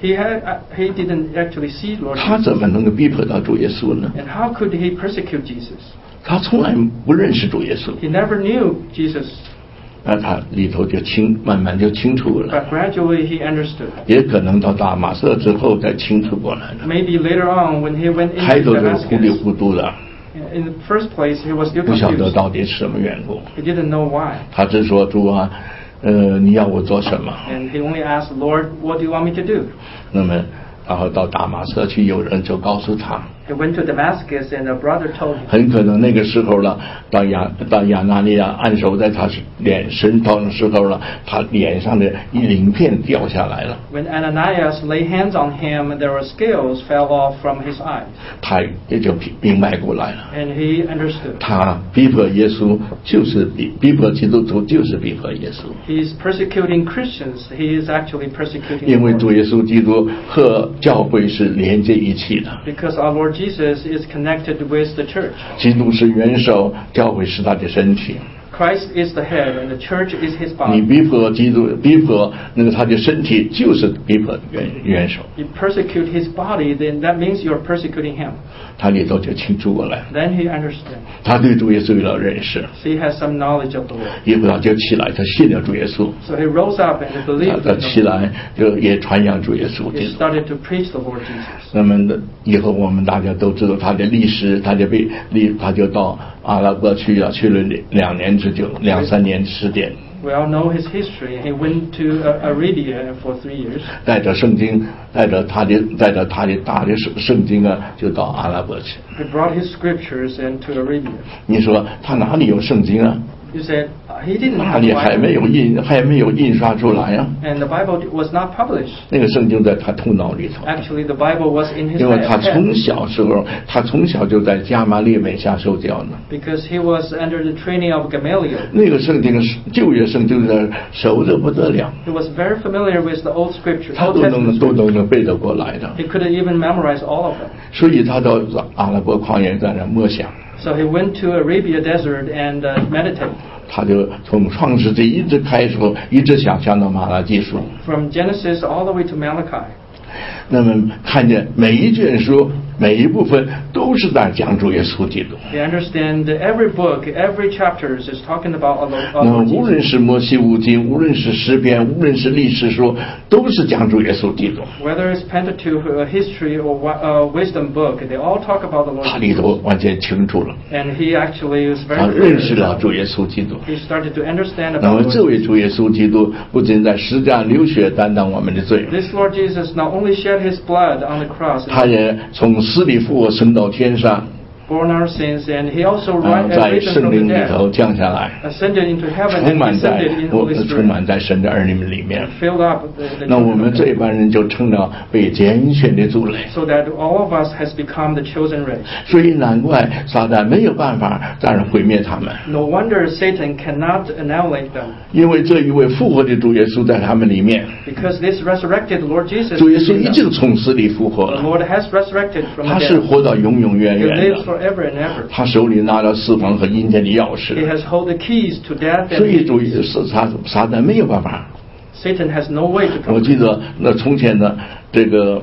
He had uh, he didn't actually see Lord 他 Jesus. 怎么能够逼迫到主耶稣呢？ And how could he persecute Jesus? 他从来不认识主耶稣， He never knew Jesus, 那他里头就清慢慢就清楚了， but gradually he understood. 也可能到大马色之后才清楚过来的。 Maybe later on when he went 开 into 头就是糊里 Damascus, 糊涂的， in the first place he was still 不晓得 confused. 到底是什么缘故。 He didn't know why. 他只说主啊，呃，你要我做什么？ And he only asked, Lord, what do you want me to do? 那么，然后到大马色去，有人就告诉他， He went to Damascus and a brother told him. 很可能那个时候了，当亚当亚拿尼亚按手在他脸身上的时候了，他脸上的一鳞片掉下来了， When Ananias laid hands on him, there were scales fell off from his eyes. 他也就明白过来了。 And he understood. 他逼迫耶稣就是逼逼迫基督徒就是逼迫耶稣， He's persecuting Christians. He is actually persecuting 因为 the 主 Lord. 耶稣基督和教会是连接一起的。 Because our Lord Jesus is connected with the church. 基督是元首，教会是他的身体。 Christ is the head and the church is his 你 body. 逼迫基督，逼迫那个他的身体，就是逼迫元元首。 You persecute his body, then that means you're persecuting him. 他里头就清楚过来， Then he understands. 他对主耶稣有了认识， So he has some knowledge of the Lord. 以后他就起来，他信了主耶稣， So he rose up and 他 believed 他 in 起 the Lord. 来就也传扬主耶稣基 He 督。 started to preach the Lord Jesus. 那么呢以后我们大家都知道他的历史，他就被历他就到阿拉伯去了，去了两年之久，两三年时间， We all know his history. He went to uh, Arabia for three years. 带着圣经，带着他的带着他的大的圣圣经啊，就到阿拉伯去。 He brought his scriptures into Arabia. 你说他哪里有圣经啊？ You said uh, he didn't 那 have 里还没 Bible, 有印，还没有印刷出来啊！ and the Bible was not published. 那个圣经在他头脑里头， Actually, the Bible was in his 因为他 head 从小时候，他从小就在加玛列美下受教呢。 because he was under the training of Gamaliel. 那个圣经是旧约圣经的熟的不得了， He was very familiar with the Old Scripture, 他 Old 都能 Testament 都 scripture. 能背得过来的。 He couldn't even memorize all of them. 所以他到阿拉伯旷野在那默想， So he went to Arabia desert and uh, meditated. 他就从创世纪一直开始，一直想象到马拉基书。 From Genesis all the way to Malachi. 那么看见每一卷书每一部分都是在讲主耶稣基督。 They understand that every book, every chapter is talking about our Lord, our 那么 Lord 无论 Jesus. 是摩西五经，无论是诗篇，无论是历史书，都是讲主耶稣基督。 Whether it's Pentateuch, uh, history, or wi- uh, wisdom book, they all talk about the Lord 他里头 Jesus. 完全清楚了， And he actually is 他 very 认识了 clear. 主耶稣基督。 He started to understand 那 about 么 the 这 Lord 位 Jesus. 主耶稣基督不仅在十架流血担当我们的罪， This Lord Jesus not only shed his blood on the cross 他也从死里复活升到天上， borne our sins, and he also 啊 ri- uh, 在 risen 圣 from 灵 the 里头 dead, 降下来， ascended into heaven, 充 and 满在 descended in 我 Holy 充满 Spirit, 在神的儿女们里面。 filled up the, the 那我 children 们 of 这一 God, 班人就成了被拣选的族类。 so that all of us has become the chosen race. 所以难怪撒旦没有办法让人毁灭他们， No wonder Satan cannot annihilate them, 因为这一位复活的主耶稣在他们里面。 because this resurrected Lord Jesus 主耶 is 稣 in 已 them. 经从死里复活 The 了， Lord has resurrected from 他 the 是 dead. 活到永永远 He 远 lives 的， forever and ever. 他手里拿着死亡和阴间的钥 He 匙， has hold the keys to death 所 and 以主 Hades. 耶稣撒撒旦没有办法。 Satan has no way to 我 come. 记得那从前的这个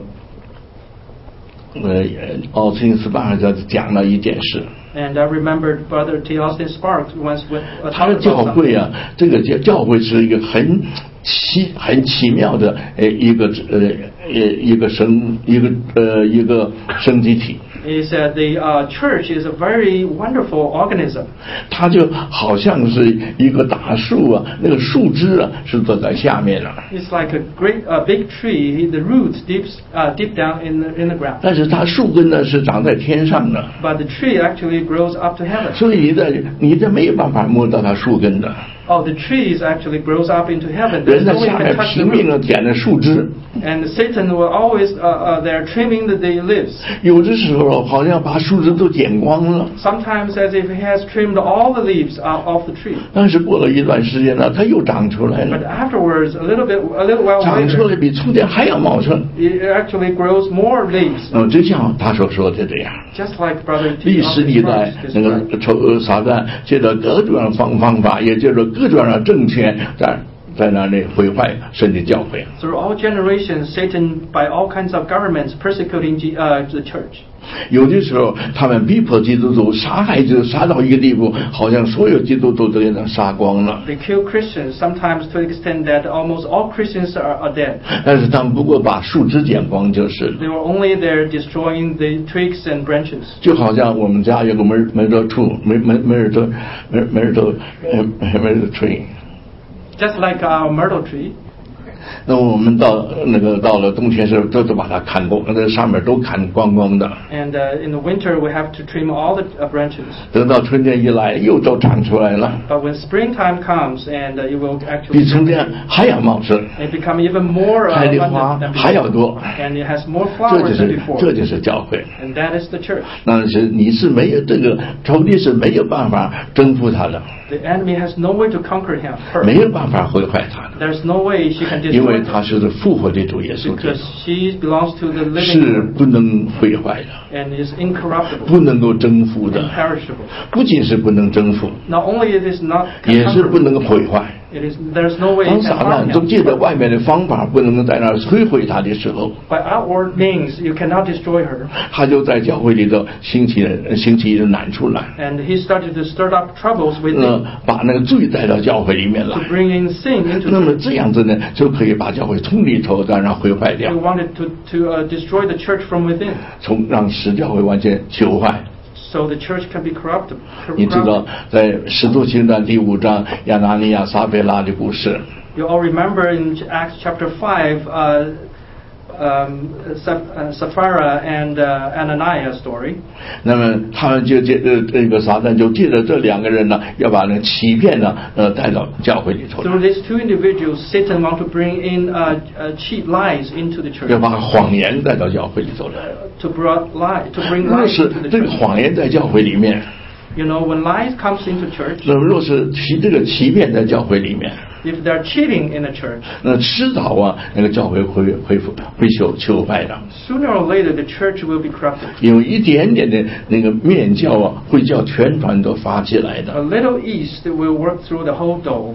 呃奥斯汀斯巴尔在讲了一件事， And I remembered Brother T. Austin Sparks once with uh, 他的 talked 教 about 会 something. 啊，这个教教会是一个很奇很奇妙的呃一个呃呃一个生一个呃一个生机体， He said the uh, church is a very wonderful organism. 它就好像是一个大树啊，那个树枝啊是坐在下面了， It's like a great, a big tree. The roots deep, uh, deep down in the, in the ground. 但是它树根呢是长在天上的， But the tree actually grows up to heaven. 所以你在你这没有办法摸到它树根的， Oh, the trees actually grows up into heaven. 人 There's 在 no way 下 you 面 can touch the 拼命 root. 的捡着树枝， And Satan will always uh, uh, there trimming the, the leaves. 有的时候好像把树枝都剪光了。 Sometimes as if he has trimmed all the leaves out of the tree. 但是过了一段时间呢，它又长出来 But 了， afterwards, a little bit, a little while 长出 later, 来比从前还要茂盛。 it actually grows more leaves. 嗯，就像他所说的这样， Just like Brother T. 历史 Austin 历代 Sparks 那 described. 个仇撒旦借着各种方方法，也借着各种的政权，在在那里毁坏神的教会。 Through all generations, Satan, by all kinds of governments, persecuting uh, the church. 有的时候，他们逼迫基督徒，杀害就杀到一个地步，好像所有基督徒都给他杀光了。 They kill Christians, sometimes to the extent that almost all Christians are, are dead. 但是他们不过把树枝剪光就是了。 They were only there destroying the twigs and branches. 就好像我们家有个门门头树，梅梅梅尔头梅梅头呃梅尔 tree。 Just like our myrtle tree. 那我们到那个到了冬天时候，都都把它砍光，那上面都砍光光的。 And uh, in the winter, we have to trim all the uh, branches. 等到春天一来，又都长出来了， But when springtime comes, and uh, it will 比 actually 春天还要茂盛， it become even more uh, 开的花 abundant than 还要 before. 多。 And it has more 这就 flowers than 是 before. 这就是教会。 And that is the church. 那是你是没有这个仇敌是没有办法征服他的， The enemy has no way to conquer him. Her. 没有办法毁坏他的， There's no way she can 因为 destroy 他 him. 是复活的主耶稣基 Because 督， she belongs to the living 是 God 不能毁坏的， and is incorruptible, 不能够征服的， imperishable. 不仅是不能征服， Not only it is not 也是不 conquerable, 能毁坏。 it is there's no way 当 you 撒 can harm 旦都 him. 借着外面的方法不能够在那儿摧毁他的时候， By outward means, you cannot destroy her. 他就在教会里头兴起了兴起一个难出来， And he started to stir up troubles 那 within 把那个罪带到教会里面来 to。bring in sin into 那么 the 这样子呢，就可以把教会从里头当然毁坏掉 He，wanted to, to uh, destroy the church from within, 从让使教会完全朽坏。 so the church can be corrupted. 你知道，在使徒行传第五章亚拿尼亚撒贝拉的故事， You all remember in Acts chapter five, uh, um, Saph- uh, Sapphira and uh, Ananias story. 那么他们就借呃这个撒旦就借着这两个人呢，要把那个欺骗呢呃带到教会里头来， Through these two individuals, Satan want to bring in uh, uh, cheat lies into the church. 要把谎言带到教会里头来。 To brought lie, to bring 若 lies 是 into the 这个 church. 谎言在教会里面， You know, when lies comes into church, 那么若是欺这个欺骗在教会里面， if they're cheating in the church, 那迟早啊那个教会会恢复会朽朽坏的。 sooner or later the church will be corrupted. 有一点点的那个面教啊，会叫全团都发起来 A 的。 little yeast will work through the whole dough.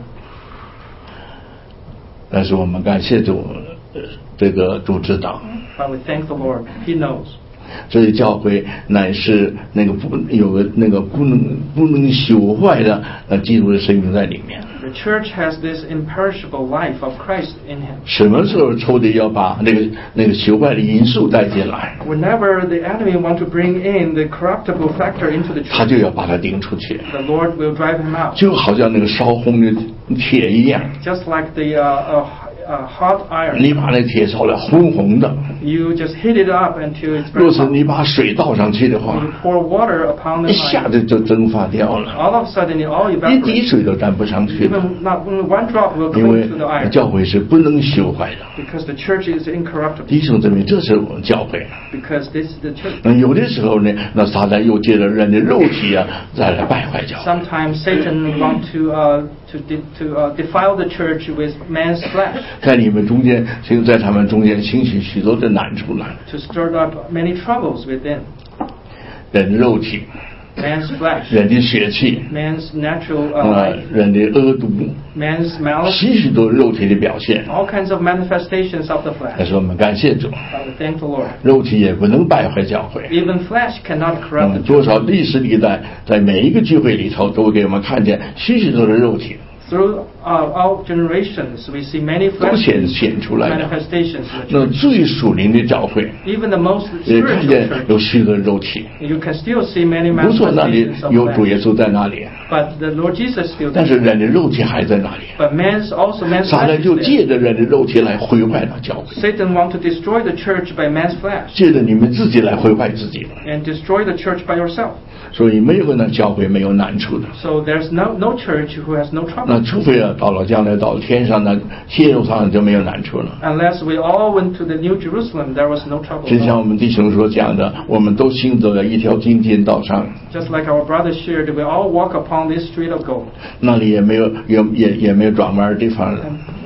但是我们感谢主，呃这个主知道， But we thank the Lord. He knows. 这里教会乃是那个不有个那个不能不能朽坏的呃基督的生命在里面。 The church has this imperishable life of Christ in him. 什么时候仇敌要把那个那个朽坏的因素带进来， Whenever the enemy want to bring in the corruptible factor into the 他 church, 就要把它顶出去， the Lord will drive him out. 就好像那个烧红的铁一样， Just like the uh, uh, uh, hot iron. 你把那铁烧得红红的， You just heat it up until it's 若 very 是 hot. 你把水倒上去的话 You，pour water upon the 一下 fire. 子就蒸发掉了。 All of a sudden, it all 一滴 evaporates. 水都沾不上去的， Even not only one drop will 因为 cling to the iron. 教会是不能朽坏的。 Because the church is incorruptible. 弟兄姊妹，这是我们教会。 Because this is the church. 那有的时候呢，那撒旦又借着人的肉体啊，再来败坏教会。 Sometimes Satan want to uh, to de- to uh, defile the church with man's flesh, 在你们中间，就在他们中间兴起许多的难处来。 to stir up many troubles within. 人的肉体， Man's flesh, 人的血气， man's natural uh, 呃 life, 人的恶毒， man's malice, 许许多肉体的表现。 all kinds of manifestations of the 但 flesh. 是我们感谢主， But we thank the Lord. 肉体也不能败坏教会。 Even flesh cannot corrupt 嗯， the 多 church. 少历史历代，在每一个聚会里头，都给我们看见许许多的肉体 Through uh, all generations, we see many 都 flesh 显显出来的。 manifestations in the 那 church. 最属灵的教会， Even the most 也看 spiritual 见 church, 有许多的肉体。 you can still see many 不错，那里 manifestations of 有主 flesh. 耶稣在那里， But the Lord Jesus still 但 does. 是人的肉体还在那里。 But man's also man's 撒旦 flesh 就 is 借 there. 着人的肉体来毁坏了教会， Satan want to destroy the church by man's flesh 借着你们自己来毁坏自己。 and destroy the church by yourself. 所以没有呢教会没有难处的。 So there's no no church who has no 那 trouble. 除非啊，到了将来到了天上呢，天路上就没有难处了。 Unless we all went to the New Jerusalem, there was no trouble. 就 at 像 all. 我们弟兄所讲的，我们都行走在一条金tiền道上， Just like our brother shared, we all walk upon this street of gold. 那里也没有也也也没有转弯的地方了。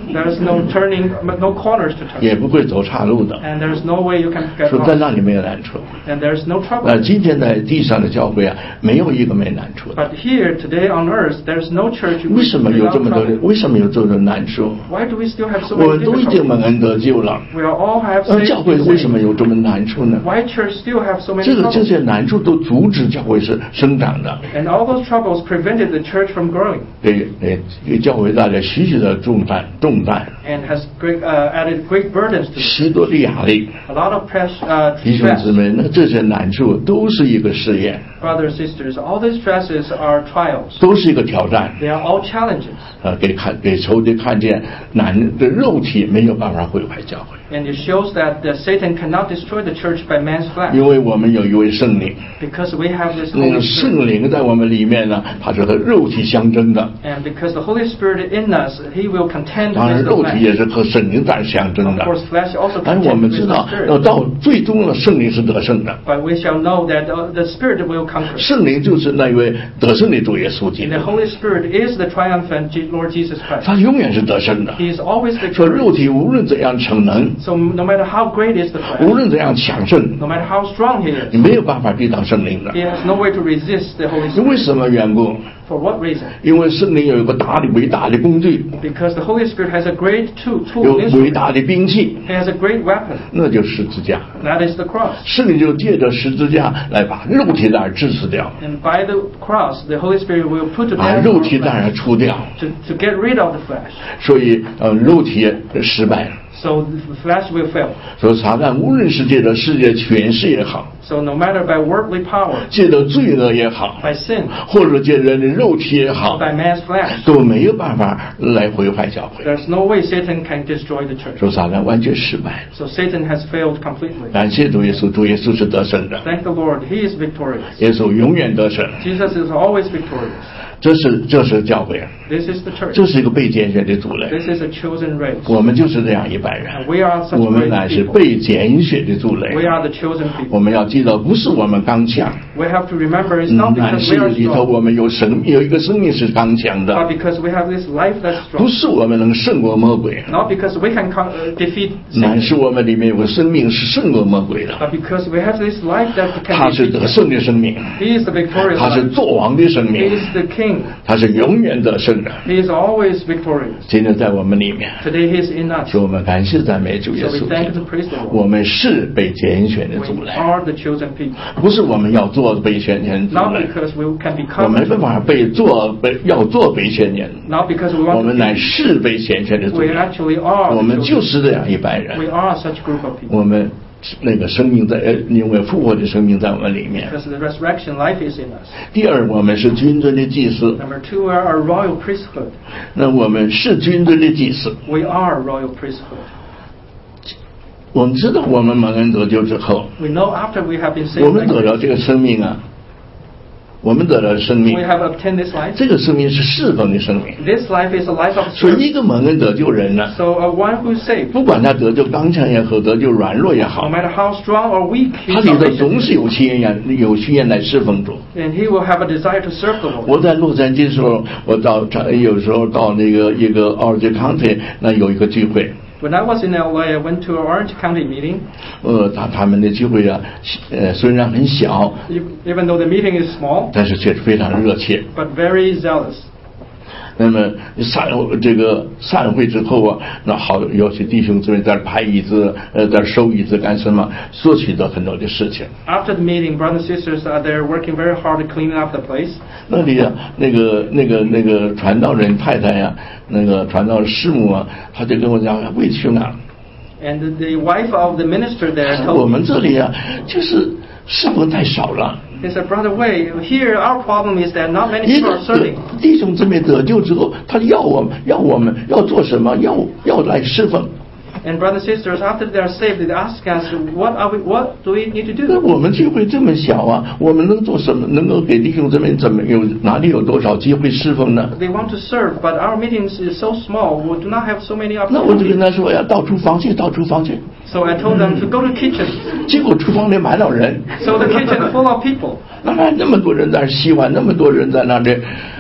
There's no turning, no corners to turn. 也不会走岔路的。 And there's no way you can get 说在 lost. 那里没有难处。 And there's no trouble. 那今天在地上的教会啊，没有一个没难处的。 But here, today on earth, there's no church 为什么有 without 这么多的？ trouble. 为什么有这么多难处？ Why do we still have so 我 many 们都已经 difficulties? 蒙恩得救了， We all have 那 saved 教会为什么 saved. 有这么难处呢？ Why church still have so many 这个这 troubles? 些难处都阻止教会是生长的， And all those troubles prevented the church from growing 给给给教会带来许许的重担重担， and has great, uh, added great burdens to it. 许多的压力。 A lot of press, uh, 弟兄 stress. 姊妹，那这些难处都是一个试验， Brothers and sisters, all these stresses are trials. 都是一个挑战。 They are all challenges. 呃，给看给仇敌看见，男的肉体没有办法毁坏教会， And it shows that uh, Satan cannot destroy the church by man's flesh. 因为我们有一位圣灵， Because we have this 那 Holy 个 Spirit. 圣灵在我们里面呢，它是和肉体相争的。 And because the Holy Spirit in us, He will contend 当然， with the 肉体也 flesh. 是和圣灵在相争 Of 的。 course, flesh also 但是我 contends 们 with 知 the 道，要 Spirit. 到最终的圣灵是得胜的。 But we shall know that uh, the Spirit will conquer. 圣灵就是那位得胜的主耶稣基 And 督 the，Holy Spirit is the triumphant Je- Lord Jesus Christ. 他永远是得胜的。 He is always 说肉 victorious. 体无论怎样逞能， So no matter how great is the 无 flesh, 论怎样强盛， no matter how strong he 你 is, 没有办法抵挡圣灵的。 he has no way to resist the Holy 因为 Spirit. 什么缘故？ For what reason? 因为圣灵有一个大的伟大的工具， Because the Holy Spirit has a great tool, 有 tool 伟 instrument. 大的兵器， He has a great weapon. 那就是十字架。 That is the cross. 圣灵就借着十字架来把肉体蛋治死掉， And by the cross, the Holy Spirit will put to 把 death 肉 our 体蛋 flesh, 除掉。 to, to get rid of the flesh. 所以，呃，肉体失败了。 So the flesh will fail. 所以，撒旦无论是借着世界权势也好， So no matter by worldly power, 借着罪恶也好， by sin, 或者借人的肉体也好， by man's flesh, 都没有办法来毁坏教会。 there's no way Satan can destroy the church. 所以，撒旦完全失败了。 So Satan has failed completely. 感谢主耶稣，主耶稣是得胜的， Thank the Lord, He is victorious. 耶稣永远得胜。 Jesus is always victorious. 这是这是教会， This is the church. 这是一个被拣选的族类。 This is a chosen race. 我们就是这样一般人， And we are such 我们 great 乃是 people. 被拣选的族类。 We are the chosen 我 people. 们要记得，不是我们刚强， We have to remember it's not 乃 because 是 we are 里头 strong, 我们有生有一个生命是刚强 but 的， because we have this life that's 不 strong. 是我们能胜过魔鬼， Not because we can con- uh, defeat 乃 sin, 是我们里面有个生命是胜过魔鬼的， but because we have this life that 他 can 是 defeat 得 sin. 胜的生命， He is the victorious 他是 life. 作王的生 He 命， is the king. 他是永远得胜的。 He is always victorious. 今天在我们里面， Today He is in us. 所以我们感谢赞美主耶 So we 稣 thank 基 and 督， praise the Lord. 我们是被拣选的族 We 类， are the chosen people. 不是我们要做被拣选的族 Not 类， because we can 我没 become, 办法被做被要做被拣选， not because we 我 want 们 to 乃 be. 是被拣选的族 We 类， actually are. 我 the 们 chosen 就是这样一般人。 We are such group of people. 我们那个生命在，呃因为复活的生命在我们里面。 Because the resurrection life is in us. 第二，我们是君尊的祭司。 Number two, we are a royal priesthood. 那我们是君尊的祭司。 We are a royal priesthood. 我们知道，我们蒙恩得救之后， We know after we have been saved, 我们得到这个生命啊，我们得到生命 we，have obtained this life. 这个生命是侍奉的生命。 This life is a life of 所以， service. 一个蒙恩得救人呢， So a one who is saved, 不管他得救刚强也好，得救软弱也 no 好， matter how strong or weak 他 his 里头 salvation 总是 is, 有心愿，有心愿来侍奉主。 and he will have a desire to serve the Lord. 我在洛杉矶的时候，我到有时候到那个一个 Orange County 那有一个聚会， When I was in L A, I went to an Orange County meeting. 呃，他他们的聚会啊，呃，虽然很小， Even though the meeting is small, 但是却是非常热切。 but very zealous. 那么散这个散会之后啊，那好，有些弟兄姊妹在那排椅子，呃，在那收椅子干什么，做许多很多的事情。 After the meeting, brothers and sisters are there working very hard to clean up the place. 那里啊，那个那个那个传道人太太呀、那个传道师母啊，他就跟我讲委屈啊， And the, the wife of the minister there 我 told 们 me, 这里啊，就是侍奉太少了。 he said, Brother Wei, here our problem is that not many 一 people 个 are serving. 弟兄姊妹得救之后，他要我们要我们要做什么？要要来侍奉。 And brothers and sisters, after they are saved, they ask us, what are we, what do we need to 那 do? 我们聚会这么小啊，我们能做什么？能够给弟兄姊妹怎么有哪里有多少机会侍奉呢？ They want to serve, but our meetings is so small, we do not have so many 那我就跟 opportunities. 他说要到厨房去，到厨房去。 So I told them to go to kitchen. 结果厨房里满了人， So the kitchen is full of people. 那那那么多人在那洗碗，那么多人在那里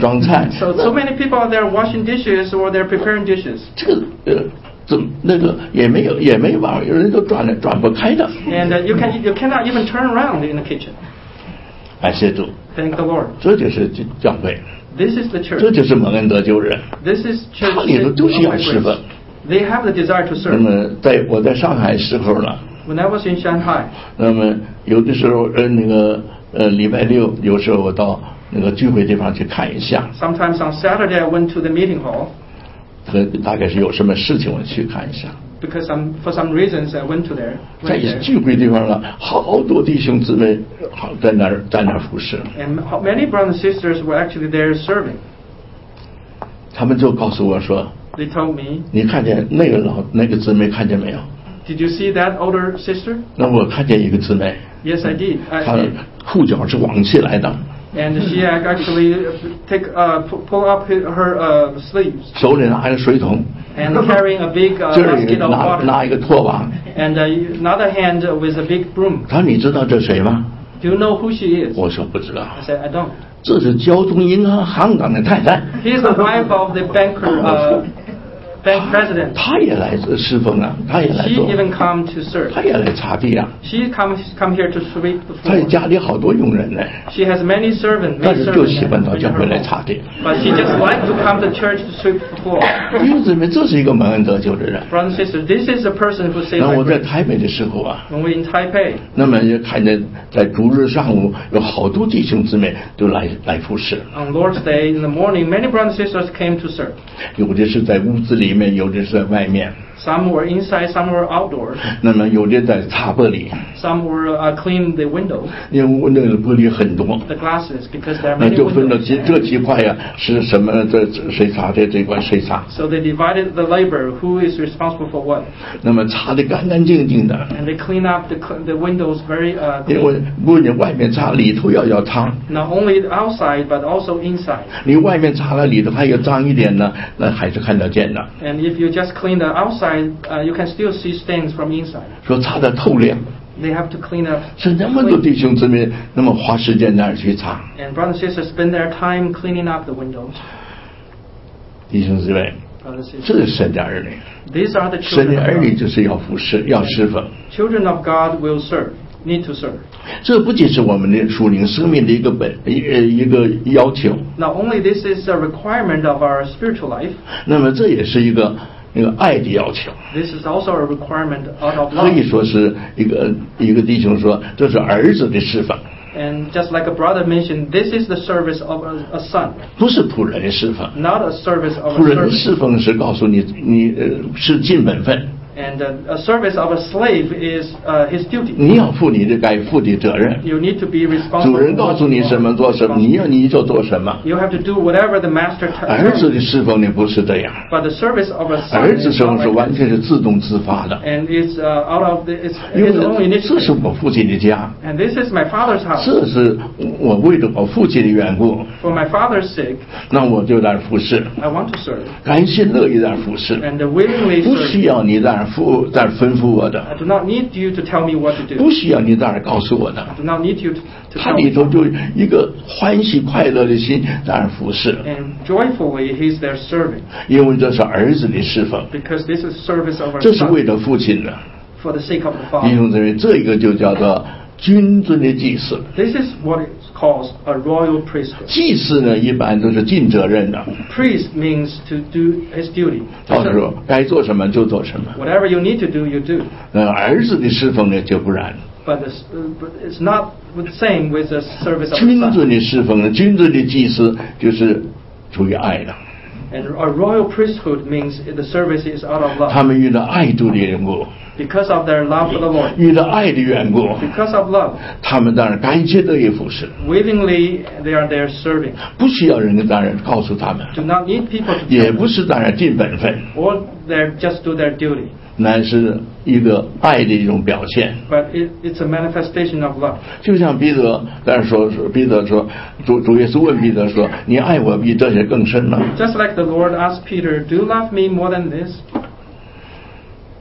装菜。 So so many people are there washing dishes or they're preparing dishes. 这个呃，怎么那个也没有也没往，有人都转了转不开的。 And uh, you can you cannot even turn around in the kitchen. 感谢主。 Thank the Lord. 这就是教会。 This is the church. 这就是蒙恩得救人。 This is church. 他里头都需要侍奉。 They have the desire to serve. 那么在我在上海时候呢。 When I was in Shanghai. 那么有的时候呃那个呃礼拜六有时候我到那个聚会地方去看一下。 Sometimes on Saturday I went to the meeting hall. 和大概是有什么事情我去看一下。 Because some, for some reasons I went to there. 在聚会地方呢，好多弟兄姊妹好在那儿在那儿服侍。 And many brothers and sisters were actually there serving. 他们就告诉我说 ，They told me. 你看见那个老那个姊妹看见没有 ？Did you see that older sister? 那我看见一个姊妹。 Yes, I did. I 她裤脚是往起来的。 And she actually take uh pull up her uh sleeves. 手里拿一个水桶。 And carrying a big uh, basket of water. 拿一个拖把。 And uh, another hand with a big broom. 他说你知道这谁吗 ？Do you know who she is? 我说不知道。 I said I don't. 这是交通银行行长的太太。 He is the wife of the banker uh bank president. 他也来侍奉啊，他也来做。 She even come to serve. 他也来擦地啊。 She come come here to sweep the floor. 他家里好多佣人呢。 She has many servants. 但是就喜欢到教会来擦地。 But she just like to come to church to sweep the floor. 弟兄姊妹，这是一个蒙恩得救的人。 Brothers and sisters, this is a person who saves. 那我在台北的时候啊 ，When we in Taipei. 那么也看见在主日上午有好多弟兄姊妹都来来服侍。 On Lord's Day in the morning, many brothers and sisters came to serve. 有的是在屋子里面，有的是在外面。 Some were inside, some were outdoors. 那么有的在擦玻璃。 Some were uh, clean the windows. 因为那个玻璃很多。 The glasses, because there are many windows. 那就分到这这几块呀、啊，是什么？这谁擦的这块谁擦 ？So they divided the labor. Who is responsible for what? 那么擦得干干净净的。 And they clean up the the windows very uh. 因为不仅外面擦，里头要要擦。 Not only outside, but also inside. 你外面擦了，里头还有脏一点呢，那还是看得见的。 And if you just clean the outside, uh, you can still see stains from inside. 说擦得透亮。 They have to clean up. 是那么多弟兄姊妹，那么花时间那儿去擦。 And brothers and sisters spend their time cleaning up the windows. 弟兄姊妹，这是神的儿女。 These are the children. 神的儿女就是要服侍，要侍奉。 Children of God will serve. Need to serve. 这不仅是我们的属灵生命的一个本一一个要求。 Not only this is a requirement of our spiritual life. 那么这也是一个那个爱的要求。 This is also a requirement out of love. 可以说是一个一个弟兄说，这是儿子的侍奉。 And just like a brother mentioned, this is the service of a, a son. 不是仆人的侍奉。 Not a service of a servant. 仆人的侍奉是告诉你，你呃是尽本分。 And uh, a service of a slave is uh, his duty. 你要负你的该负的责任。 You need to be responsible. 主人告诉你什么做什么，你要你就做什么。 You have to do whatever the master tells you. 儿子的侍奉呢不是这样。 But the service of a son. 儿子侍奉是完全是自动自发的。 And it's uh, out of the, it's 因 his own 为 initiative. 这是我父亲的家。 And this is my father's house. 这是我为了我父亲的缘故。 For my father's sake. 那我就在那儿服侍。 I want to serve. 甘心乐意在那儿服侍。 And willingly serve. 不需要你在那儿服在那儿吩咐我的。 I do not need you to tell me what to do. 不需要你在那儿告诉我的。 I do not need you to, to 他 tell 里 me. 头就一个欢喜快乐的心在那儿服侍。 And joyfully he's there serving. 因为这是儿子的侍奉。 Because this is service of our 这是 son. 为了父亲的。 For the sake of the 弟 father. 兄姊妹，这个就叫做君尊的祭祀。 This is what is called a royal priesthood. 祭祀呢，一般都是尽责任的。 Priest means to do his duty. 到时候该做什么就做什么。 Whatever you need to do, you do. 那儿子的侍奉呢就不然。 But, this, uh, but it's not the same with the service of the 君 son. 尊的侍奉呢，君尊的祭祀就是出于爱的。 And a royal priesthood means the service is out of 他 love. 们遇到爱主的缘故， Because of their love for the Lord. 遇到爱的缘故， Because of love. 他们当然甘切乐意服侍， Willingly they are there serving. 不需要人当然告诉他们， Do not need people to 也 tell 不 them. 是当然尽本分， Or they just do their duty. 乃是一个爱的一种表现。 But it, it's a manifestation of love. 就像彼得在那说，说彼得说，主主耶稣问彼得说：“你爱我比这些更深吗？” Just like the Lord asked Peter, "Do you love me more than this?"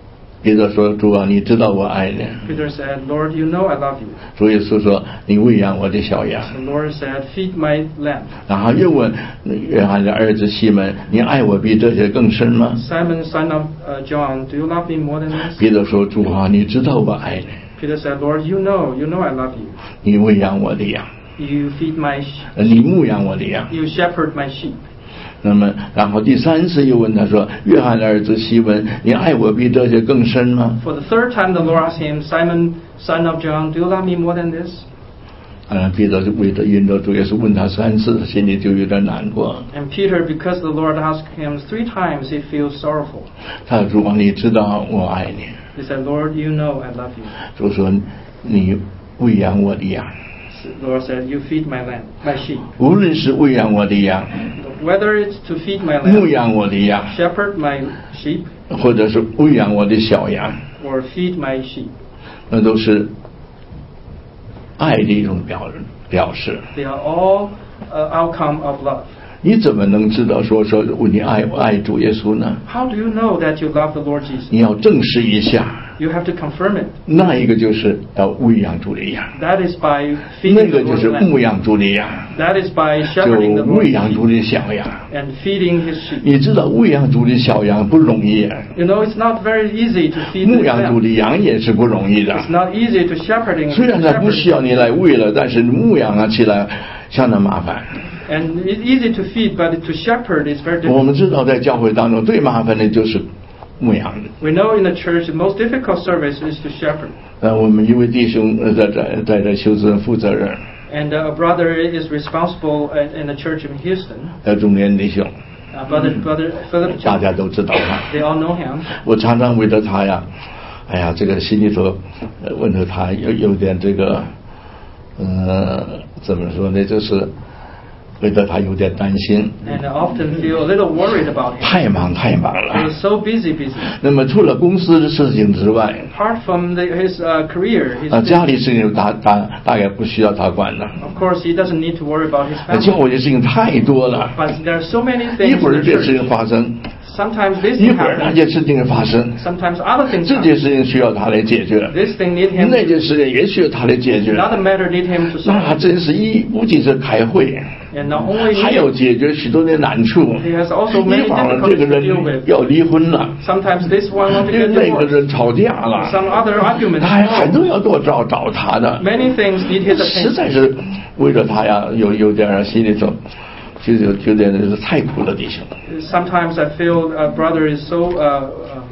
彼得说：“主啊，你知道我爱你。” Peter said, Lord, you know I love you. 主耶稣说：“你喂养我的小羊。” The Lord said, feed my lamb. 然后又问约翰的儿子西门：“你爱我比这些更深吗？” Simon, son of uh, John, do you love me more than this? 彼得说：“主啊，你知道我爱你。” Peter said, Lord, you know, you know I love you. 你喂养我的羊， You feed my sheep. 你牧养我的羊。 You shepherd my sheep. 那么，然后第三次又问他说：“约翰的儿子西门，你爱我比这些更深吗？” For the third time, the Lord asked him, Simon, son of John, do you love me more than this? 啊，彼得就为着因着主耶稣问他三次，心里就有点难过。 And Peter, because the Lord asked him three times, he feels sorrowful. 他说：“主啊，你知道我爱你。” He said, Lord, you know I love you. 主说：“你喂养我的羊。” The Lord said, you feed my lamb, my sheep. 无论是喂养我的羊， Whether it's to feed my 牧 lamb, 养我的羊， shepherd my sheep, 或者是喂养我的小羊， or feed my sheep, 那都是爱的一种表表示。 they are all uh, outcome of love. 你怎么能知道说说你爱我爱主耶稣呢？ How do you know that you love the Lord Jesus? 你要证实一下， You have to confirm it. 那一个就是要喂养主的羊， That is by 那 feeding 个 the 就是 Lord's 牧 lamb. 养主的羊， That is by 就 shepherding the 喂 Lord's 养 sheep 主的小羊。 and feeding his sheep. 你知道喂养主的小羊不容易， You know, it's not very easy to feed 牧 the 养主 lamb. 的羊也是不容易的。 It's not easy to shepherding 虽然它不 shepherd. 需要你来喂了，但是牧养啊起来相当麻烦。 And it's easy to feed, but to shepherd is very 我 difficult. 们知道在教会当中最麻烦的就是牧养。 We know in the church the most difficult service is to shepherd. 呃，我们一位弟兄呃在在在这修子负责人， And uh, a brother is responsible in, in the church in Houston. 呃，中年弟兄， Uh, brother, brother Philip 大 John. 家都知道他。 They all know him. 我常常为了他呀，哎呀，这个心里头，呃，问着他有有点这个，呃，怎么说呢？就是为了他有点担心， And I often feel a little worried about him. 太忙太忙 He 了。 is so busy, busy. 那么除了公司的事情之外， Apart from the, his uh, career, his 啊， business, 家里事情大大大概不需要他管的。 of course, he doesn't need to worry about his 那教 family. 会的事情太多了， But there are so many 一 things 会 in 儿 the 这事情 church. 发生， Sometimes this 一 thing 会儿那 happens. 件事情发生， Sometimes other things 这件 happen. 事情需要他来解决， This thing need him. 那件事情也需要他来解决。 Another matter need him to 那 solve. 真是一不仅是开会， And not only 还要 him, 解决许多的难处。 he has also 一 many 会儿这个 difficulties to deal 人 with. 要离婚了， Sometimes this one wants to 另 get 那个 divorced. 人吵架了， Some other arguments. 他还还都要多找找他的。 Many things need his 实 attention. 在是为了他呀，有有点儿心里头，就有有点是太苦了弟兄。 Sometimes I feel a brother is so uh, uh,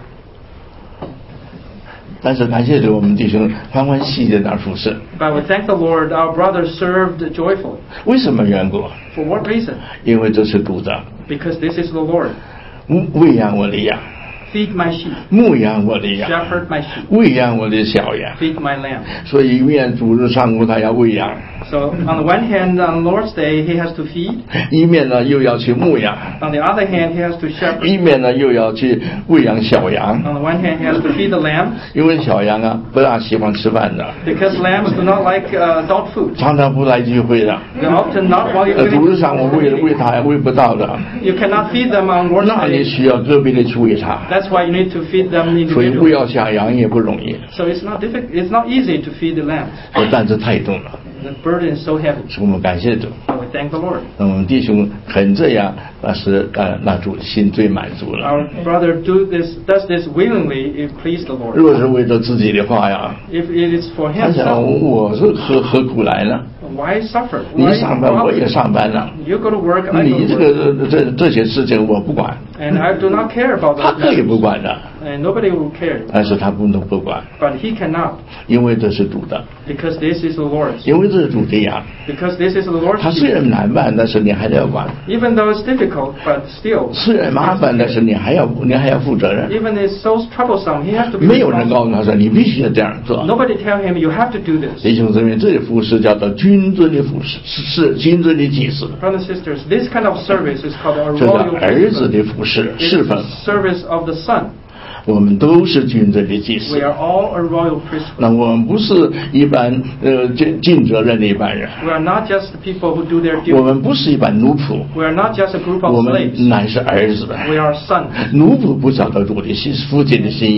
但是感谢主，我们弟兄欢欢喜喜的那儿服侍。 but we thank the Lord, our brother served joyfully. 为什么缘故？ For what reason? 因为这是主的， Because this is the Lord. 喂养我的羊， Feed my sheep. 牧养我的羊， Shepherd my sheep. 喂养我的小羊。 Feed my lamb. 所以一面主日上午他要喂养， So on the one hand, on Lord's Day, he has to feed. 一面呢又要去牧养， On the other hand, he has to shepherd. 一面呢又要去喂养小羊。 On the one hand, he has to feed the lambs 因为小羊啊不大喜欢吃饭的， because lambs do not like uh, adult food. 常常不来聚会的。 They often not while you're 呃，主日 doing. 上午喂喂它喂不到的， You cannot feed them on Lord's 那你 Day. 需要个别的去喂它。 That's why you need to feed them 所以 individually. 喂养小羊也不容易， So it's not difficult. It's not easy to feed the lambs. 这担子太重了。 The burden is so heavy. 是我们感谢主， So we thank the Lord. 那我们弟兄肯这样，那是呃那主心最满足了。 Our brother do this, does this willingly. It please the Lord. 若是为了自己的话呀， If it is for 他想 himself, 我是何何苦来呢？ why suffer? 你 Why 上班我也上班了， You go to work, I go 你 to 这 work. 个这这些事情我不管， And I do not care about 他 those 可以 matters. 不管的， And nobody will care. 但是他不能不管， But he cannot. 因为这是主的， Because this is the Lord's. 因为这是主的羊。 Because this is the Lord's. 他虽然难办，但是你还得要管； Even though it's difficult, but still. 虽然麻烦，但是你还要你还要负责任。 Even it's so troublesome, he has to be 没有人 responsible. 告诉他说你必须要这样做。 Nobody tell him you have to do this. 弟兄姊妹，这服饰叫做君尊的服饰，是是君尊的祭祀， Brothers and sisters, this kind of service is called a 这叫 royal 儿子 priesthood. 的服饰 It 侍 is 奉。 the service of the Son. 我们都是君尊的祭司 We，are all a royal priesthood. 那我们不是一般呃尽尽责任的一般人， We are not just the people who do their 我 duty. 们不是一般奴仆， We are not just a group 我 of 们 slaves. 乃是儿子。 We are sons. 奴仆不晓得主的心父亲的心意，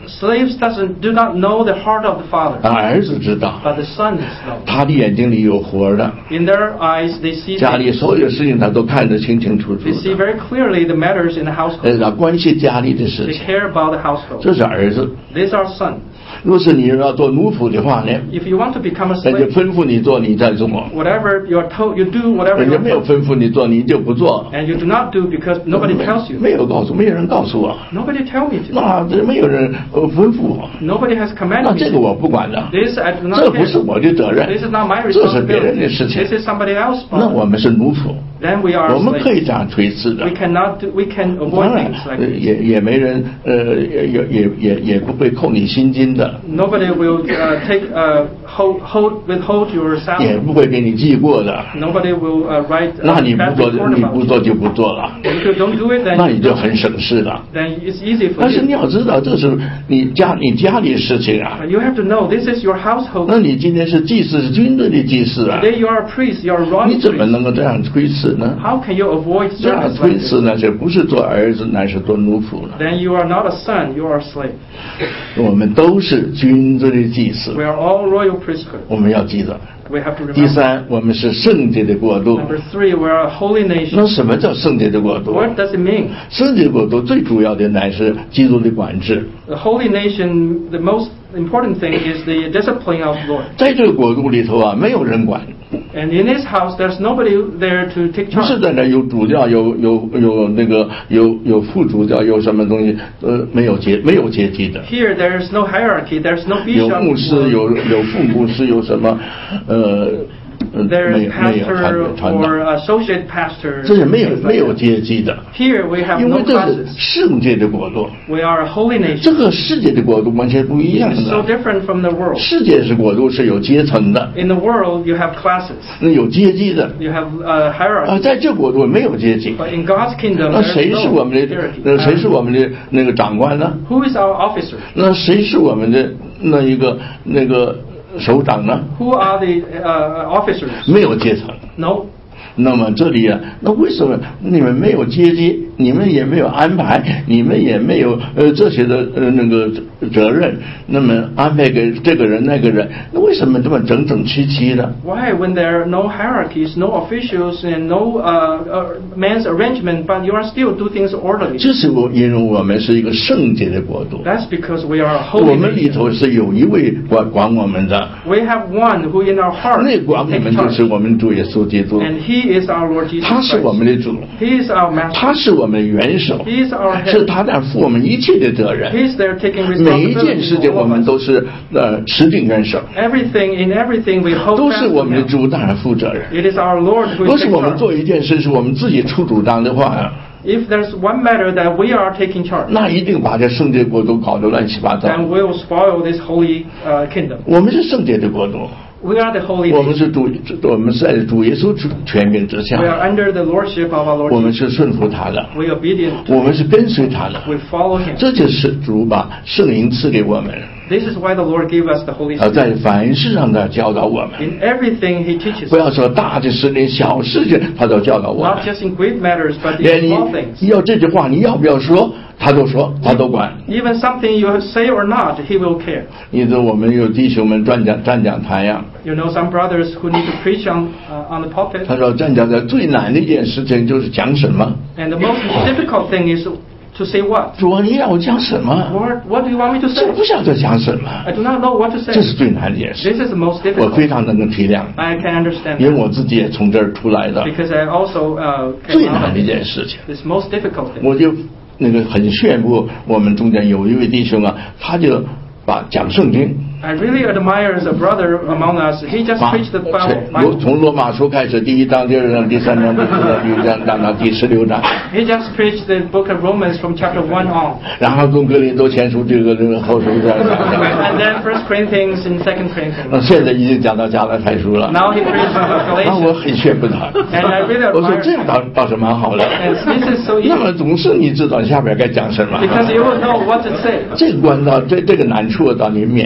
Slaves doesn't do not know the heart of the father, 儿子知道， but the son knows. 他的眼睛里有活的， In their eyes, they see 家里 things. 所有事情他都看得清清楚楚 They see 的， very clearly the matters in the 呃， household. 他关心家里的事 They 情， care about the household. 这是儿子。 These are sons. 若是你要做奴仆的话呢， If you want to become a 那就 slave, 吩咐你做，你再做； whatever you're told, you do whatever 人家 you're 没有 told. 吩咐你做，你就不做。 And you do not do because nobody tells you. 没有告诉，没有人告诉我， Nobody tell me to. 那这没有人呃吩咐我， Nobody has 那 commanded 这 me 个 to. 我不管的， This I do 这 not 不是 care. 我的责任， This is not my 这是别人的 responsibility. 事情。 This is somebody else's 那 problem. 我们是奴仆， Then we are 我们可 slaves. 以这样推辞的 We。cannot do, we can 当 avoid 然 things，like 呃 this. 也也没人呃也也也也也不会扣你薪金的， Nobody will uh, take uh, hold, hold withhold your 也 salary. 不会给你记过的。 Nobody will uh, write 那 uh, 你不 bad 做， report 你 about 不 you. 做就不做了， If you don't do it, 那 then 你就很省事了。 then it's easy for 但是你 you. 要知道，这是你家你家里的事情啊。 But you have to know this is your household. 那你今天是祭司，是军队的祭司啊， Today you are a priest. You are a royal 你怎么 priest. 能够这样推辞呢？ How can you avoid 这样 service 推 like 辞 this? 呢，这不是做儿子，乃是做奴仆了。 Then you are not a son. You are a slave. 我们都是军队的祭司 We，are all royal priesthood. 我们要记得。 We have to 第 remember. 三，我们是圣洁的国度。 Number three, we are a holy 那 nation. 什么叫圣洁的国度？ What does it mean? 圣洁国度最主要的乃是基督的管制。 The holy nation, the most important thing is the discipline of the Lord. 在这个国度里头啊，没有人管， And in His house, there's nobody there to take 不是 charge. 在那有主教，有有有那个有有副主教，有什么东西？呃，没有阶没有阶级的， Here, there's no hierarchy. There's no 有牧师， bishop. 有有副牧师，有什么？呃，呃没 There's 有没有传 pastor 传 or 道， associate pastor. 这是没有 things like 没有 that. 阶级的， Here, we have 因 no 为这是 classes. 圣洁的国度， We are a holy 这 nation. 个世界的国度完全不一样 It's so 的。 different from the world. 世界是国度是有阶层的， In the world, you have classes. 那有阶级的。 You have uh, 啊， hierarchy. 在这国度没有阶级。 But in God's kingdom, 那 there's 谁是 no 我们的 hierarchy. 那谁是 Uh, 我们的那个长官呢？ Who is our officer? 那谁是我们的那一个那个首长呢？ Who are the uh, officers? 没有阶层。 No. 那么这里啊，那为什么你们没有阶级？你们也没有安排，你们也没有呃这些的呃那个责任，那么安排给这个人那个人，那为什么这么整整齐齐的？ Why, when there are no hierarchies, no officials, and no uh, uh, man's arrangement, but you are still do things orderly? 这是我因为我们是一个圣洁的国度， That's because we are a 我 holy 们里 nation. 头是有一位管管我们的， We have one who in our heart 那管我 takes 们就是 charge. 我们主耶稣基督， And He is our Lord Jesus 他是我 Christ. 们的主， He is our master. 他是我们的元首， He is our 是 head. 他在负我们一切的责任。 He is there taking 每一件 responsibility 事情 for 我 all 们 of 都 us. 是呃持定元首， Everything, in everything, we hold 都 fast 是我 to 们的 Him. 主当然负责任。 It is our Lord who 若 is 是 taking 我们 charge. 做一件事是我们自己出主张的话， If there's one matter that we are taking charge, 那一定把这圣洁国度搞得乱七八糟。 then we will spoil this holy uh, kingdom. 我们是圣洁的国度， We are the holy 我们 nation. 是主，我们是在主耶稣主权柄之 We 下， are under the lordship of our 我 Lord 们 Jesus. 是顺服他的， We are obedient. 我们是跟随他的。 We follow Him. 这就是主把圣灵赐给我们， This is why the Lord gave us the Holy 而 Spirit. 在凡事上的教导我们。 In everything He teaches 不 us. 要说大的事情、小事情，他都教导我 Not 们。 just in great matters, but 连 in 你 small things. 要这句话，你要不要说，他都说，他都管。 Even something you say or not, He will care. 你说我们有弟兄们站讲站讲台呀， You know some brothers who need to preach on uh, on the pulpit, 他说站讲台最难的一件事情就是讲什么。 and the most difficult thing is to say what. 主啊，你让我讲什么？ Lord, what do you want me to 这 say? 不晓得讲什么， I do not know what to 这 say. 是最难的一件事。 This is the most 我非 difficult. 常能够体谅， I can understand 因为 that 我自己也从这儿出来的， because I also uh, 最 came out 难 of 的一件 it. 事情。 This most difficult thing. 我就那个很羡慕我们中间有一位弟兄啊，他就把讲圣经。 I really admire a brother among us. He just 把 preached the 由 Bible. 从罗马书开始，第一章、第二章、第三章、第四章、第五章，讲到第十六章， He just preached the book of Romans from chapter one on. 然后从格林多前书这个这个后书这样讲讲。 And then First Corinthians and Second 那 Corinthians. 现在已经讲到加拉太书了， Now he preached the book 那 of 我 Galatians. 很羡慕他。 And I really 我说 admire 这样倒倒是蛮好的。 And this is so 那 easy 么总是你知道下边该讲什么。 because you will know what to say. 这个关到这这个难处到你免免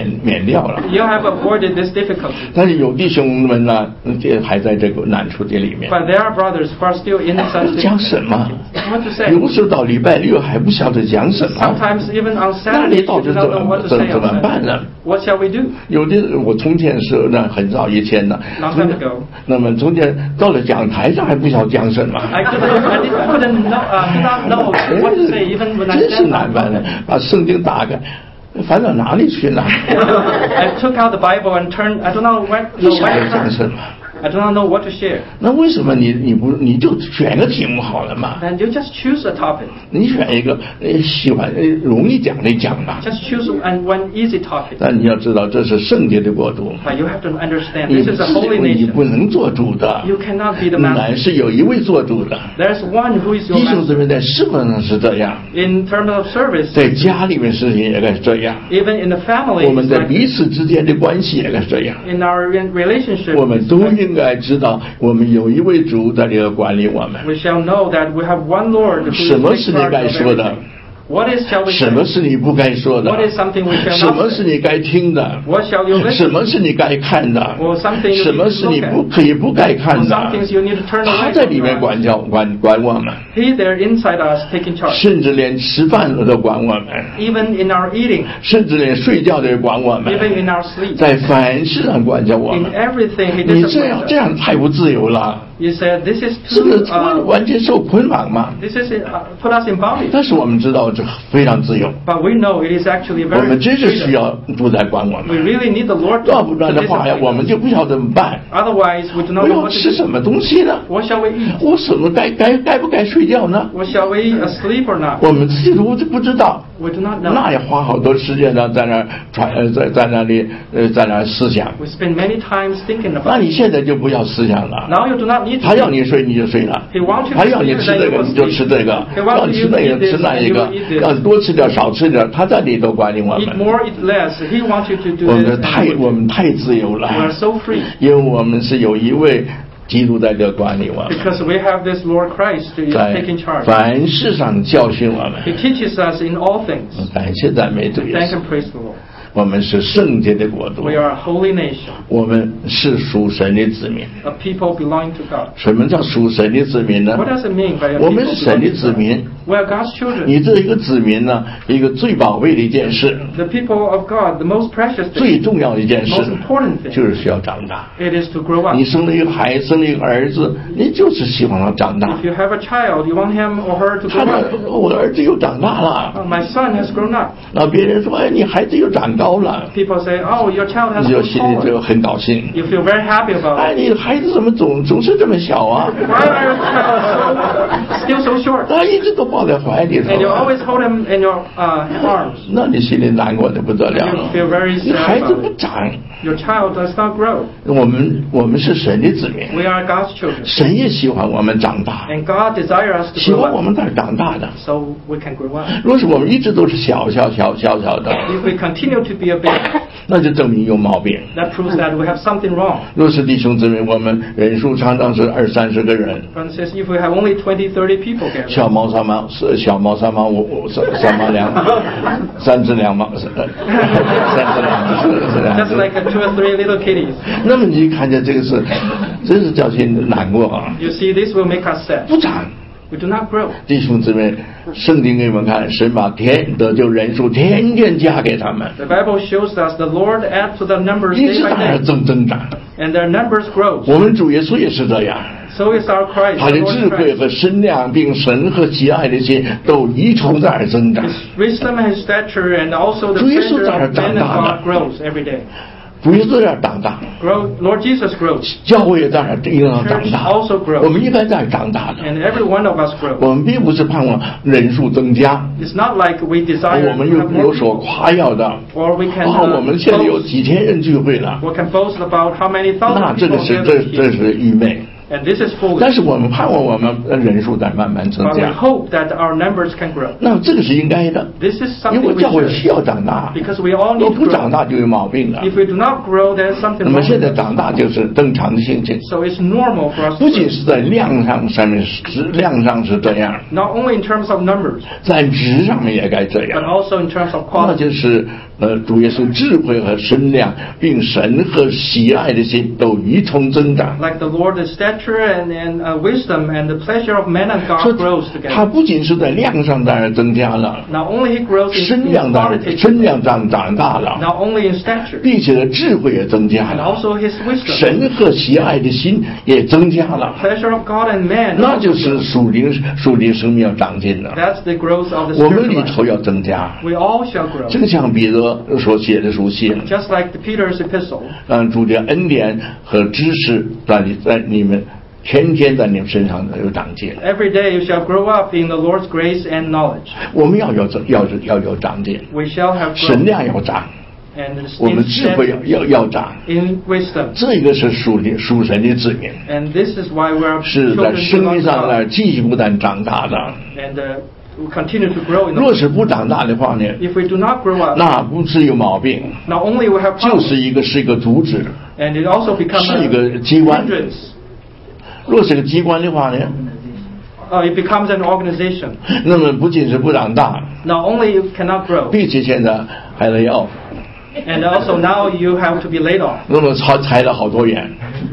掉了。 You have avoided this difficulty. 但是有弟兄们呢，这还在这个难处这里面。 But there are brothers who are still in such 讲什么？ what to say? 有时候到礼拜六还不晓得讲什么。 Sometimes even on 那你 Saturday 到 you 底 do 怎 not know 么 what to 怎 say 怎么 on 办呢？ What shall we do? 有的我从前是那很早以前呢， Long time ago. 那么从前到了讲台上还不晓得讲什么。 I couldn't, I didn't, couldn't know, uh, did not know what to say even when I 真是 stand 难 up. 办的，把圣经打开，翻到哪里去了？ I took out the Bible and turned, I don't know where, 不 know 晓 where 得 to 讲 turn. 什么。 I do not know what to share. 那为什么你你不你就选个题目好了嘛？ Then you just choose a topic. 你选一个呃喜欢呃容易讲的讲吧。 Just choose and one easy topic. 但你要知道，这是圣洁的国度， But you have to understand 你 this is a 自 holy 己你 nation. 不能做主的， You cannot be the 乃 master. 是有一位做主的。 There's one who is your 弟兄 master. 姊妹在侍奉上是这样， In terms of service, 在家里面事情也该是这样， even in the family, 我们 it's 在 like 彼此之间的关系也该是这样。 in our re- relationship, 我们 it's 都 like 应该知道，我们有一位主在这个管理我们。 we shall know that we have one Lord who is 什么 in 是你 charge 该 of 说的？ everything. What is shall we 什么 say? 是你不该说的？ What is something we shall 什 not 么是 say? 你该听的？ What shall you 什 listen? 么是你该看的？ Or something you 什么 need 是 to 你 look 不 at? 可以不该 Or 看 some 的？ things you need to turn 他 away 在里面 from. 管教管管我们， He there inside us taking charge. 甚至连吃饭都管我们， Even in our eating, 甚至连睡觉都管我们， even in our sleep, 在凡事上管教我 in 们。 everything He 你这样 disciplines 这 us. 样太不自由了， You said this is 这个 too, uh, 完全受捆绑嘛。 this is uh, put us in bondage. 但是我们知道这非常自由， But we know it is actually 我 very 们真是需 freedom. 要主宰管我 We 们。 really need the Lord to, 要不然 to 的话呀， discipline 我们 us. 就不晓得怎么办。 Otherwise, we do not 我 know 要 what to 吃 do. 什么东西呢？ What shall we eat? 我什么该该该不该睡觉呢？ What shall we uh, sleep or not? 我们自己都不知道， We do not know. 那也花好多时间呢，在那儿传呃，在在那里呃，在那儿思想。 We spend many times thinking 那 about 你 it. 现在就不要思想了。 Now you do not need 他 to 要 think. 你睡你就睡了 He wants you 他 to 要你 sleep, 吃 then 这 you 个 will 你就 sleep. 吃这个， He wants 要你吃 you 那 to 个 eat this, 吃那 and 一 you 个 will eat，this. 要多吃点少吃点，他在里头管理我 Eat 们。 more, eat less. He wants you to do 我 this. 们太 and 我们太自由了 we are，so free 因为我们是有一位基督在这管理我们， because we have this Lord Christ who is 在 taking charge. 凡事上教训我们。 He teaches us in all things. 感谢赞美主耶 Thank 稣， and praise the Lord. 我们是圣洁的国度， We are a holy nation, 我们是属神的子民。 a people belonging to God. 什么叫属神的子民呢？ What does it mean by a 我 people 们是神的 belonging 子 to 民 God?。We are God's children. 你这一个子民呢，一个最宝贝的一件事， The people of God, the most precious 最 thing, 重要的一件事 most，important thing, 就是需要长大。 it is to grow up. 你生了一个孩子，生了一个儿子，你就是希望他长大 If。you have a child, you want him or her to 他 grow 的 up. 我的儿子又长大了， Oh, my son has grown up. 然后别人说，哎，你孩子又长高了， People say, oh, your child has 你就 grown 心里就 taller. 很高兴。 You feel very happy about 哎， it. 你的孩子怎么总总是这么小啊？ Why are your child still so short? 他一直都抱在怀里头 And you 啊， always hold him in your uh, arms. 那你心里难过的不得了 You 了。 feel very 你 sad 孩子 about 不 it. 长， Your child does not grow. 我们我们是神的子民， We are God's children. 神也喜欢我们长大， And God desires us 喜 to 欢 grow 我 up 们在长大的。 so we can grow up. 若是我们一直都是小小小小小的， If we continue to be a baby, 那就证明有毛病。 that proves that we have something wrong. 若是弟兄姊妹，我们人数常常是二三十个人， For instance, if we have only twenty, thirty people gathered, 小猫三毛是小猫三毛五五三三毛两三只两毛三只两只是这样 just 子。 like two or three little kitties. 那么你看见这个是，真是叫心难过啊！ You see, this will make us sad. 不长， We do not grow. 弟兄姊妹，圣经给我们看，神把天得救人数天天加给他们， The Bible shows us the Lord adds to the numbers 一 day 直 by 在 day, 增增长。 and their numbers grow. 我们主耶稣也是这样， So is our Christ, 他 the 的 Lord 智慧 Christ. 和身量，并神和喜爱的心都一同在而增长。 His wisdom and his stature, and also the 主耶稣 treasure 在那儿 of 长 man and 大 God 的， grows every day. 主耶稣在那儿长大， Grow, Lord Jesus grows, 教会也在那儿应当长 Church 大。 also grows. 我们应该在那儿长大的。 and every one of us grows. 我们并不是盼望人数增加， It's not like we desire 我们 to 有 have more 有所 people, 夸耀的。 or we can 啊，我们 uh, 现在有 boast, 几千人聚会了， we can boast about how many 那 thousand 这个 people 是 gathered 这这 here. 是愚昧。 And this is foolish. 但是我们盼望我们的人数在慢慢增 But we 加。 hope that our numbers can grow. 那这个是应该的， This is 因 something 为 we 教会需 should. 要长大。 Because we all 如果 need 不 to 长 grow. 大就有毛病了。 If we do not grow, there's something 那么 wrong 现 with 在 us. 长大就是正常的性情， So it's normal for us 不 to 仅 grow. 是在量上上面质量上是这样， Not only in terms of numbers, 在质上面也该这 but 样。 also in terms of 那 quality. 就是呃，主耶稣智慧和身量，并神和喜爱的心都一同增长。 Like the Lord, the stature and, and uh, wisdom and the pleasure of man and 所 God grows 以他 together. 不仅是在量上当然增加了， Not only he grows in, 身 in 量当然 quality, 身量长长大了， not only in stature, 并且呢智慧也增加 and 了， also his wisdom. 神和喜爱的心也增加了。 Pleasure of God and man. 那 also 就是 grows. 属灵属灵生命要长进了， That's the growth of the 我们 spiritual 里 life. 头要增加。 We all shall grow. 这个像彼得所写的书信， Just like the Peter's epistle, 让主的恩典和知识在你在你们天天在你们身上有长进。 every day you shall grow up in the Lord's grace and knowledge. 我们要有要有要有长进， We shall have 神 growth 量要长， and 我们 in, 智慧要 stand- 要要长。 in wisdom. 这个是属灵属神的子民， And this is why we're 是在 children 生命 belong to 上 God. 呢继续不断长大的。 And uh, we continue to grow in the 若是不长大的话呢， If we do not grow up, 那不是有毛病， not only we have 就 problems, 是一个是一个阻止。 and it also becomes 是一 a 个机关 hindrance. 若是个机关的话呢， Uh, it becomes an organization. 那么不仅是不长大， Not only you cannot grow, 并且现在还得要， and also now you have to be laid off. 那么裁裁了好多人，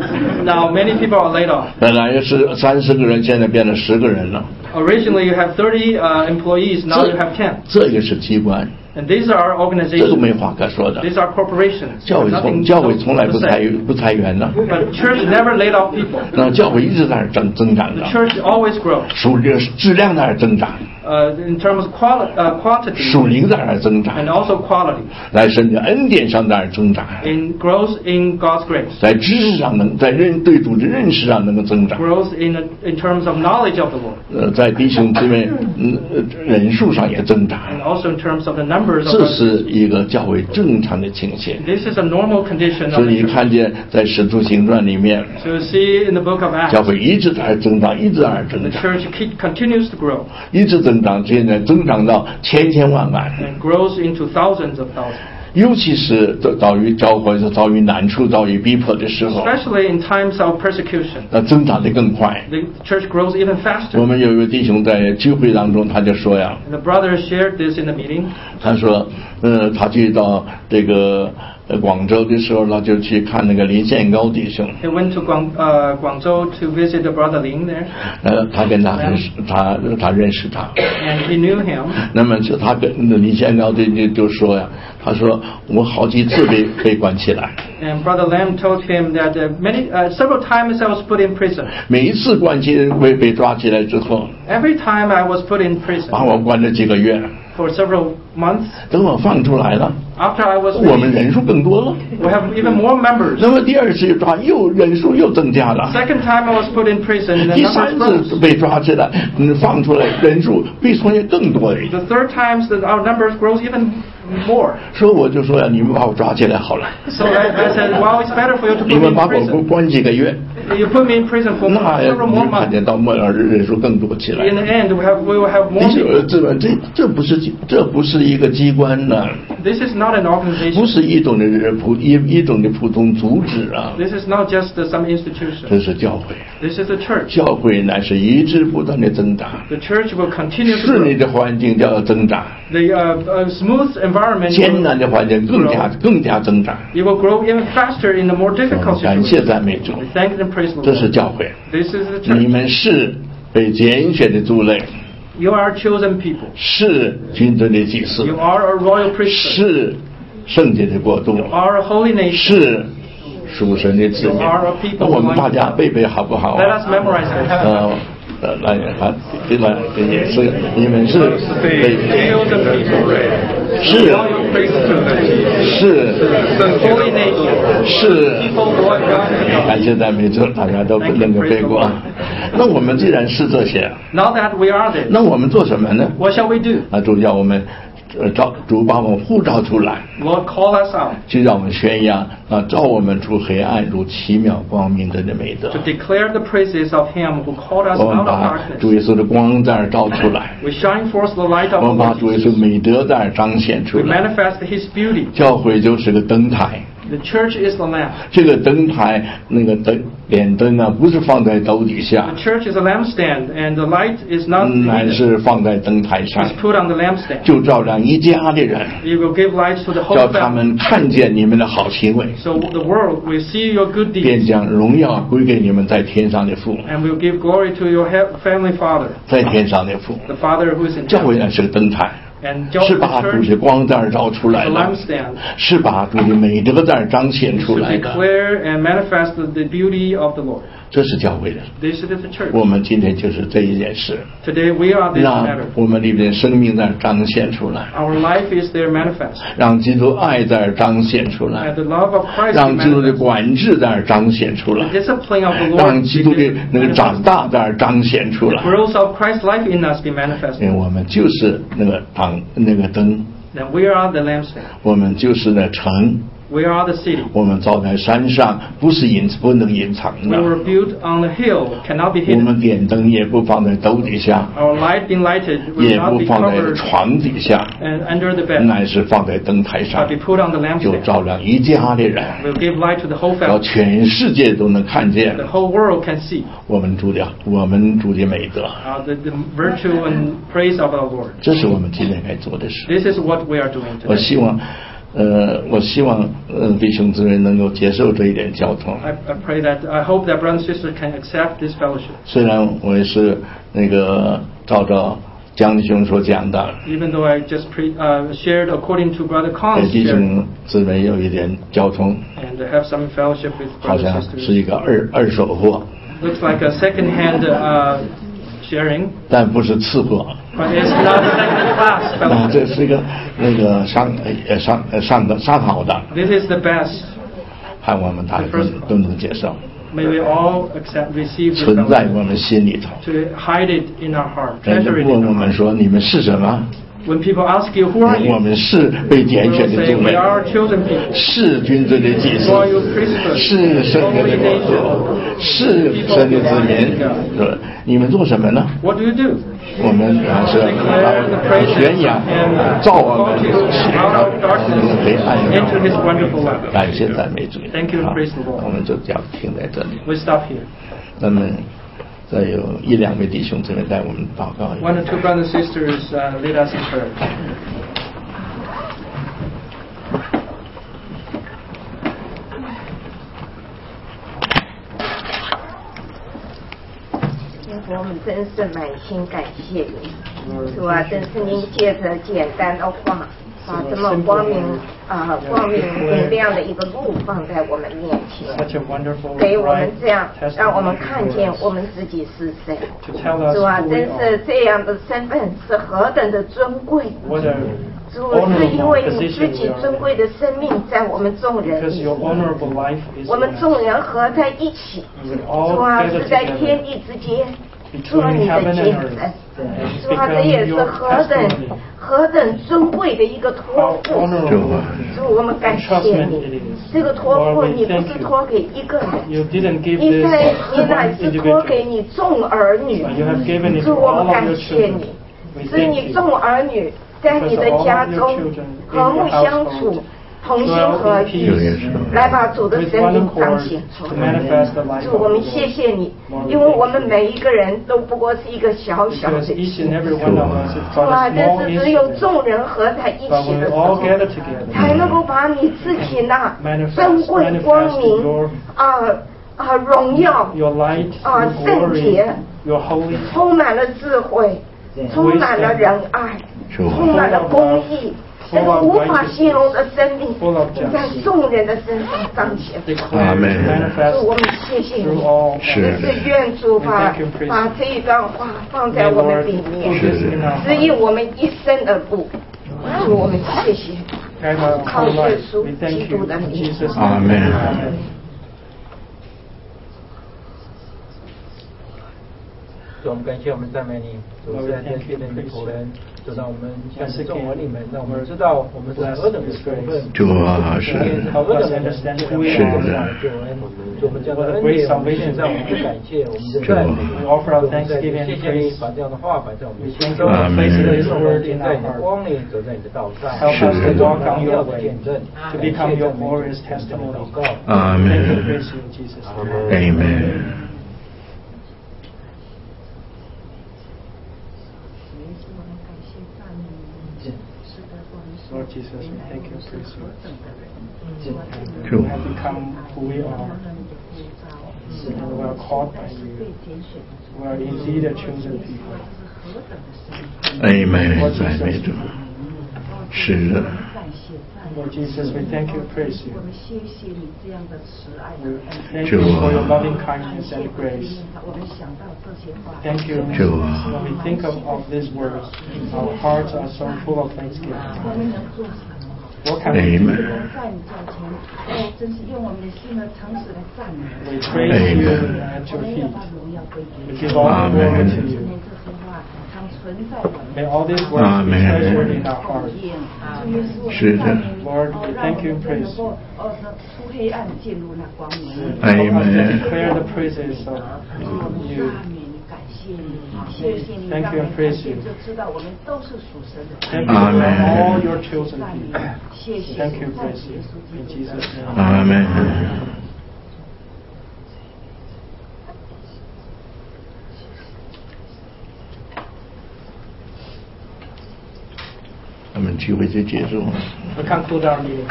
Now many people are laid off. 本来是三十个人，现在变成十个人了。 Originally you have thirty uh, employees, now you have ten. 这个是机关， And these are 这个 organizations. 没话可说的。 These are corporations. 教会 There's 从 nothing 教会 to 从来不裁 say. 不裁员的， But church never laid off people. 那教会一直在那儿增增长 The 的， church always grows. 属灵质量在那儿增长， Uh, in terms of quali- uh, quantity 属灵在那儿增长， and also quality. 在神的恩典上在那儿增长， In growth in God's grace. 在知识上能在认对主的认识上能够增长。 Growth in in terms of knowledge of the Lord. 呃，在弟兄姊妹嗯呃人数上也增长， And also in terms of the numbers of 这 the 是一个较为正常的情形。 This is a normal condition 所 of 以 the 你 church. 看见在使徒行传里面， So you see in the book of 教 Acts, 会一直在增长，一直在增 the 长， church keep, continues to grow 一直增长，现在增长到千千万万。 and grows into thousands of thousands. 尤其是遭遭遇遭或者遭遇难处、遭遇逼迫的时候， Especially in times of persecution, 那增长得更快。 the church grows even 我 faster. 们有一位弟兄在聚会当中，他就说呀， And the brother shared this in the meeting. 他说，呃，他去到这个呃广州的时候，他就去看那个林宪高弟兄， He went to Guang, uh, Guangzhou to visit the brother Ling there, 呃，他跟他认识，他他认识他。 and he knew him. 那么就他跟那林宪高就就就说呀，他说我好几次被被关起来， And Brother Lam told him that uh, many, uh, several times I was put in prison. 每一次关起被被抓起来之后， Every time I was put in 把 prison 我关了几个月， for several months. 等我放出来了， After I was 我们 released, 人数更多了。 we have even more members. 那么第二次抓又人数又增加了， Second time I was put in prison, the 第 numbers 三 rose. 次被抓起来，嗯，放出来人数比从前更多了。 The third time, that our numbers grows even more. 所以我就说呀，你们把我抓起来好了， So I, I said, well, it's better for you to 你 put me 们 in 把我 prison. 关几个月， You put me in prison for 那 several 你 more 看 months. 见到末了人数更多起来 In。the end, we have we will have 你 more 这 people. 这这这不是这不是一个机关呢， This is not an 不 organization. 是一种的普一一种的普通组织啊， This is not just uh, some institution. 这是教会。 This is the church. 教会乃是一直不断的增长， The church will continue to 顺利 grow. 的环境叫增长， The uh, uh, smooth environment 艰难 will, 的环境更加更加增长。 it will grow even faster in the more difficult 感谢 situations. 赞美主， We thank and praise the 这是 Lord. 教会。 This is the 你 church. 们是被拣选的族类， You are a chosen people. 是君尊的祭司， You are a royal priesthood. 是圣洁的国度， You are a holy nation. 是属神的子民 You are a people。 那我们大家背背好不好 Let 啊？ us memorize this. 呃，呃，来，来，给来，也是你们是被 Chosen people. 是 Royal priesthood. 是 Holy nation. 是。 People Lord God. 感谢赞美主，大家都能够背过。那我们既然是这些， Now that we are there, 那我们做什么呢？ what shall we do? 啊，主要我们呃，召主把我们呼召出来， Lord, call us out 就让我们宣扬啊，召我们出黑暗入奇妙光明的美德。 to declare the praises of Him who called us 我们 out of 把 darkness. 主耶稣的光在这儿照出来， We shine forth the light 我 of 们 the 把 Lord 主耶稣 Jesus. 美德在这儿彰显出 We 来。 manifest His beauty. 教会就是个灯台， The church is the lamp. 这个灯台那个灯点灯啊，不是放在斗底下 The，church is a lampstand, and the light is not 乃 hidden. 是放在灯台上， It's put on the lampstand. 就照亮一家的人， It will give light to the 叫 whole 他 family. 们看见你们的好行为， So the world will see your good 便 deeds 将荣耀归给你们在天上的父， and will give glory to your he- family Father, 在天上的父。 the Father who is in 教 heaven. 会呢是个灯台， And 是 the 把主 church 的光在这儿照出 is 来 the 的， lampstand 是把主的美德在这儿彰显出 to 来的， declare and manifest the, the beauty of the Lord. 这是教会的。 This is the church. 我们今天就是这一件事， Today we are this 让 matter. 我们里面生命在这儿彰显出来， Our life is there manifest. 让基督爱在这儿彰显出 And 来， the love of Christ 让 be 基督的 manifest. 管制在这儿彰显出来， The discipline of the 让 Lord 基督的 be 那个长 manifest. 大在这儿彰显出 The 来。 growth of Christ's life in us be manifest. 因为我们就是那个灯，那个灯， Then we are the lampstand. 我们就是那城， We are the city. 我们造在山上，不是隐不能隐藏 We 的。 were built on the hill, cannot be 我 hidden. 们点灯也不放在斗底下， Our light being lighted 也 will not 不 be 放在 covered 床底下， and under the bed, 乃是放在灯台 but 上 be，put on the 就 lampstand. 照亮一家的人， Will give light to the whole 让 family. 全世界都能看见 The whole world can see 我们主的我们主的美德。 uh, the, the virtue and praise of our Lord. 这是我们今天该做的事。 This is what we are doing 我 today. 希望，呃，我希望呃弟兄姊妹能够接受这一点交通。 I, I pray that, I hope that brothers and sisters can accept this fellowship. 虽然我也是那个照着江弟兄所讲的， Even though I just pre, uh, shared according to Brother 跟 Khan's 弟 share 兄姊妹有一点交通， and have some fellowship with 好 brothers 像 and 是一 sisters. 个二二手货， Looks like a second-hand uh, sharing, 但不是次货。 but it's not second-class 啊， fellowship. 这是一个那个上呃上呃上的上好的， This is the best. 盼我们大家都都能接受， May we all accept, receive this 存在 fellowship. 我们心里头。 To hide it in our heart, 人 treasure 家 it 问 in 我 our 们 heart. 说你们是什么？ When people ask you, who are 我 you? 们是被 We 拣选 will 的 say, 众 we 人， are chosen people. 是君尊的祭司， Royal priesthood, 是圣洁的 holy 国度， nation. 是神的子民。说你们做什么呢？ What do you do? 我们还是 Declare the praises 宣扬 and 造我们 call you 起 out of darkness 黑暗 into His wonderful light. 感谢赞美主。 Thank you and 好 praise the Lord. 我们就这样停在这里。 We stop here. 那么再有一两位弟兄姊妹带我们祷告。 One or two brothers and sisters uh, lead us in prayer. 我们真是满心感谢你，主啊，真是您借着简单的话，把这么光明啊、光明明亮的一个路放在我们面前， Such a wonderful 给我们 bright 这样，让我们 testimony 看见 for us. 我们自己是谁。 To tell us 主啊， who 真 we 是 are. 这样的身份是何等的尊贵。 What a 主，是因 honorable 为你自 position 己 we 尊 are 贵的生命在我们众人 because 里， your honorable life is 我们 in us. 众人合在一起。 We would 主 all 啊， gather 是在 together 天地之间做 between 你的 heaven 见 and earth. 证。 And 主啊，这 become 也是 your 何等 testimony. 何等尊贵的一个托 How 付。 honorable 主，我们感谢 entrustment 你 it，is. 这个托付 Lord, we 你不 thank 是 you. 托给一个人， You didn't give 你 this 在 to 你乃 one 是托给 individual, 你众儿女。 but you have given it 主， to 我 all 们 of 感 your 谢 children. 你， We 使 thank 你 you. 众儿女在你的家中和睦相处，同心合一，来把主的 with 生 one 命彰 accord 显出 to 来。 manifest the life 主， of 我 the 们谢 Lord. 谢你，因为我们每一个人都不过是一个小小的 Because 器 each and 皿。 every one of us is 主 but 啊， a 但 small 是只有 instrument. 众人合在一 But 起 when 的 we 时 all 候， gather together, 才能够把你自己那 manifest- 珍贵 manifest 光明 your- 啊啊荣耀 your light, 啊 your 圣 glory, 洁， your holy, 充满了智慧，充满了仁爱，充满了公义，这个无法形容的生命 full of 在 justice. 众人的身上彰显。 Declared, Amen. 主，我 manifest 们谢谢 through 你， all. 是也是愿主把 Thank you, praise 把这一段话放在 May 我们 Lord 里 put 面， this in our 指引 heart. 我们一生的路。主，我们谢谢。 Guide our 靠 whole 耶 life. 稣 We 基 thank 督 you 的 in 名。 Jesus' name. Amen. Amen. 主，我们感谢我们赞美你，主是在天天的你仆人，主让我们向你众文你们，让我们知道我们是何等的身份， 主啊，是何等的人，是的，救恩，主我们这样的恩典，我们献上我们的感谢，我们的赞美，我们在谢谢你把这样的话摆在我们的心中， 阿门。 建在你的光里，走在你的道上， Help us to walk on your 的 way, 见证， to become your glorious testimony. 阿 Thank you, 门 praise you, Jesus. Amen。 Lord Jesus, we thank you, praise you. 主 We have become who we are. And we are called by you. We are indeed a chosen people. Amen，赞美主，是的。 Lord Jesus, we thank you, praise you. 我们谢谢你这样的慈爱 We 和恩 thank you for your loving kindness and grace. 我们想到这些话 Thank you. 主啊 When we think of, of these words, our hearts are so full of thanksgiving. 我们能做什么 What can we do? Amen。 在你脚前哦真是用我们的心和诚实来赞美 We praise you Amen. at 我 your 们要 feet. 把荣耀归给 We 你 give all the glory Amen. to 今 you. 天这些话常存在我们 May all these words be Amen. treasured in our hearts. 主耶稣我是的们赞美你 Lord, 哦 we 让 thank 我 you 们 and 真 praise 能够哦出黑暗进入那光明 Help us to Amen. declare the praises of 我们 you. 赞美你感谢你谢谢你 Thank 让 you 我 and 们 praise 看见 you. 就知道我们都是属神的 Thank you for Amen. all your chosen 赞美 people. 谢谢 Thank you, 赞 praise 耶 you. 稣 In 基督 Jesus' 的 name. 阿门。我们聚会就结束。 We conclude our meeting.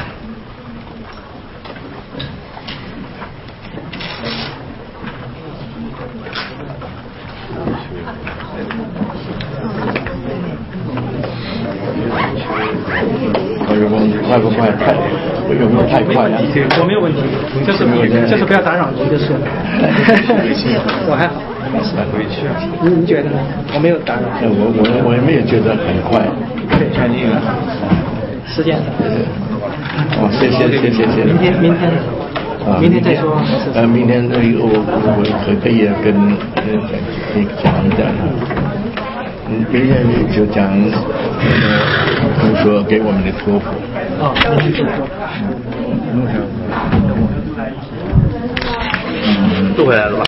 我有问快不快？太有没有太快啊？ 我没有问题，就是就是不要打扰您就是。我还好。 回去。 你你觉得呢？我没有打扰。 我我我也没有觉得很快。看你了。 时间。 哦，谢谢谢谢谢谢。 明天明天。 啊， 明天再说。 呃，明天这个我我可可以跟呃你讲一讲。嗯，明天就讲呃，同学给我们的托付。 哦，明天说。 嗯，都回来了吧？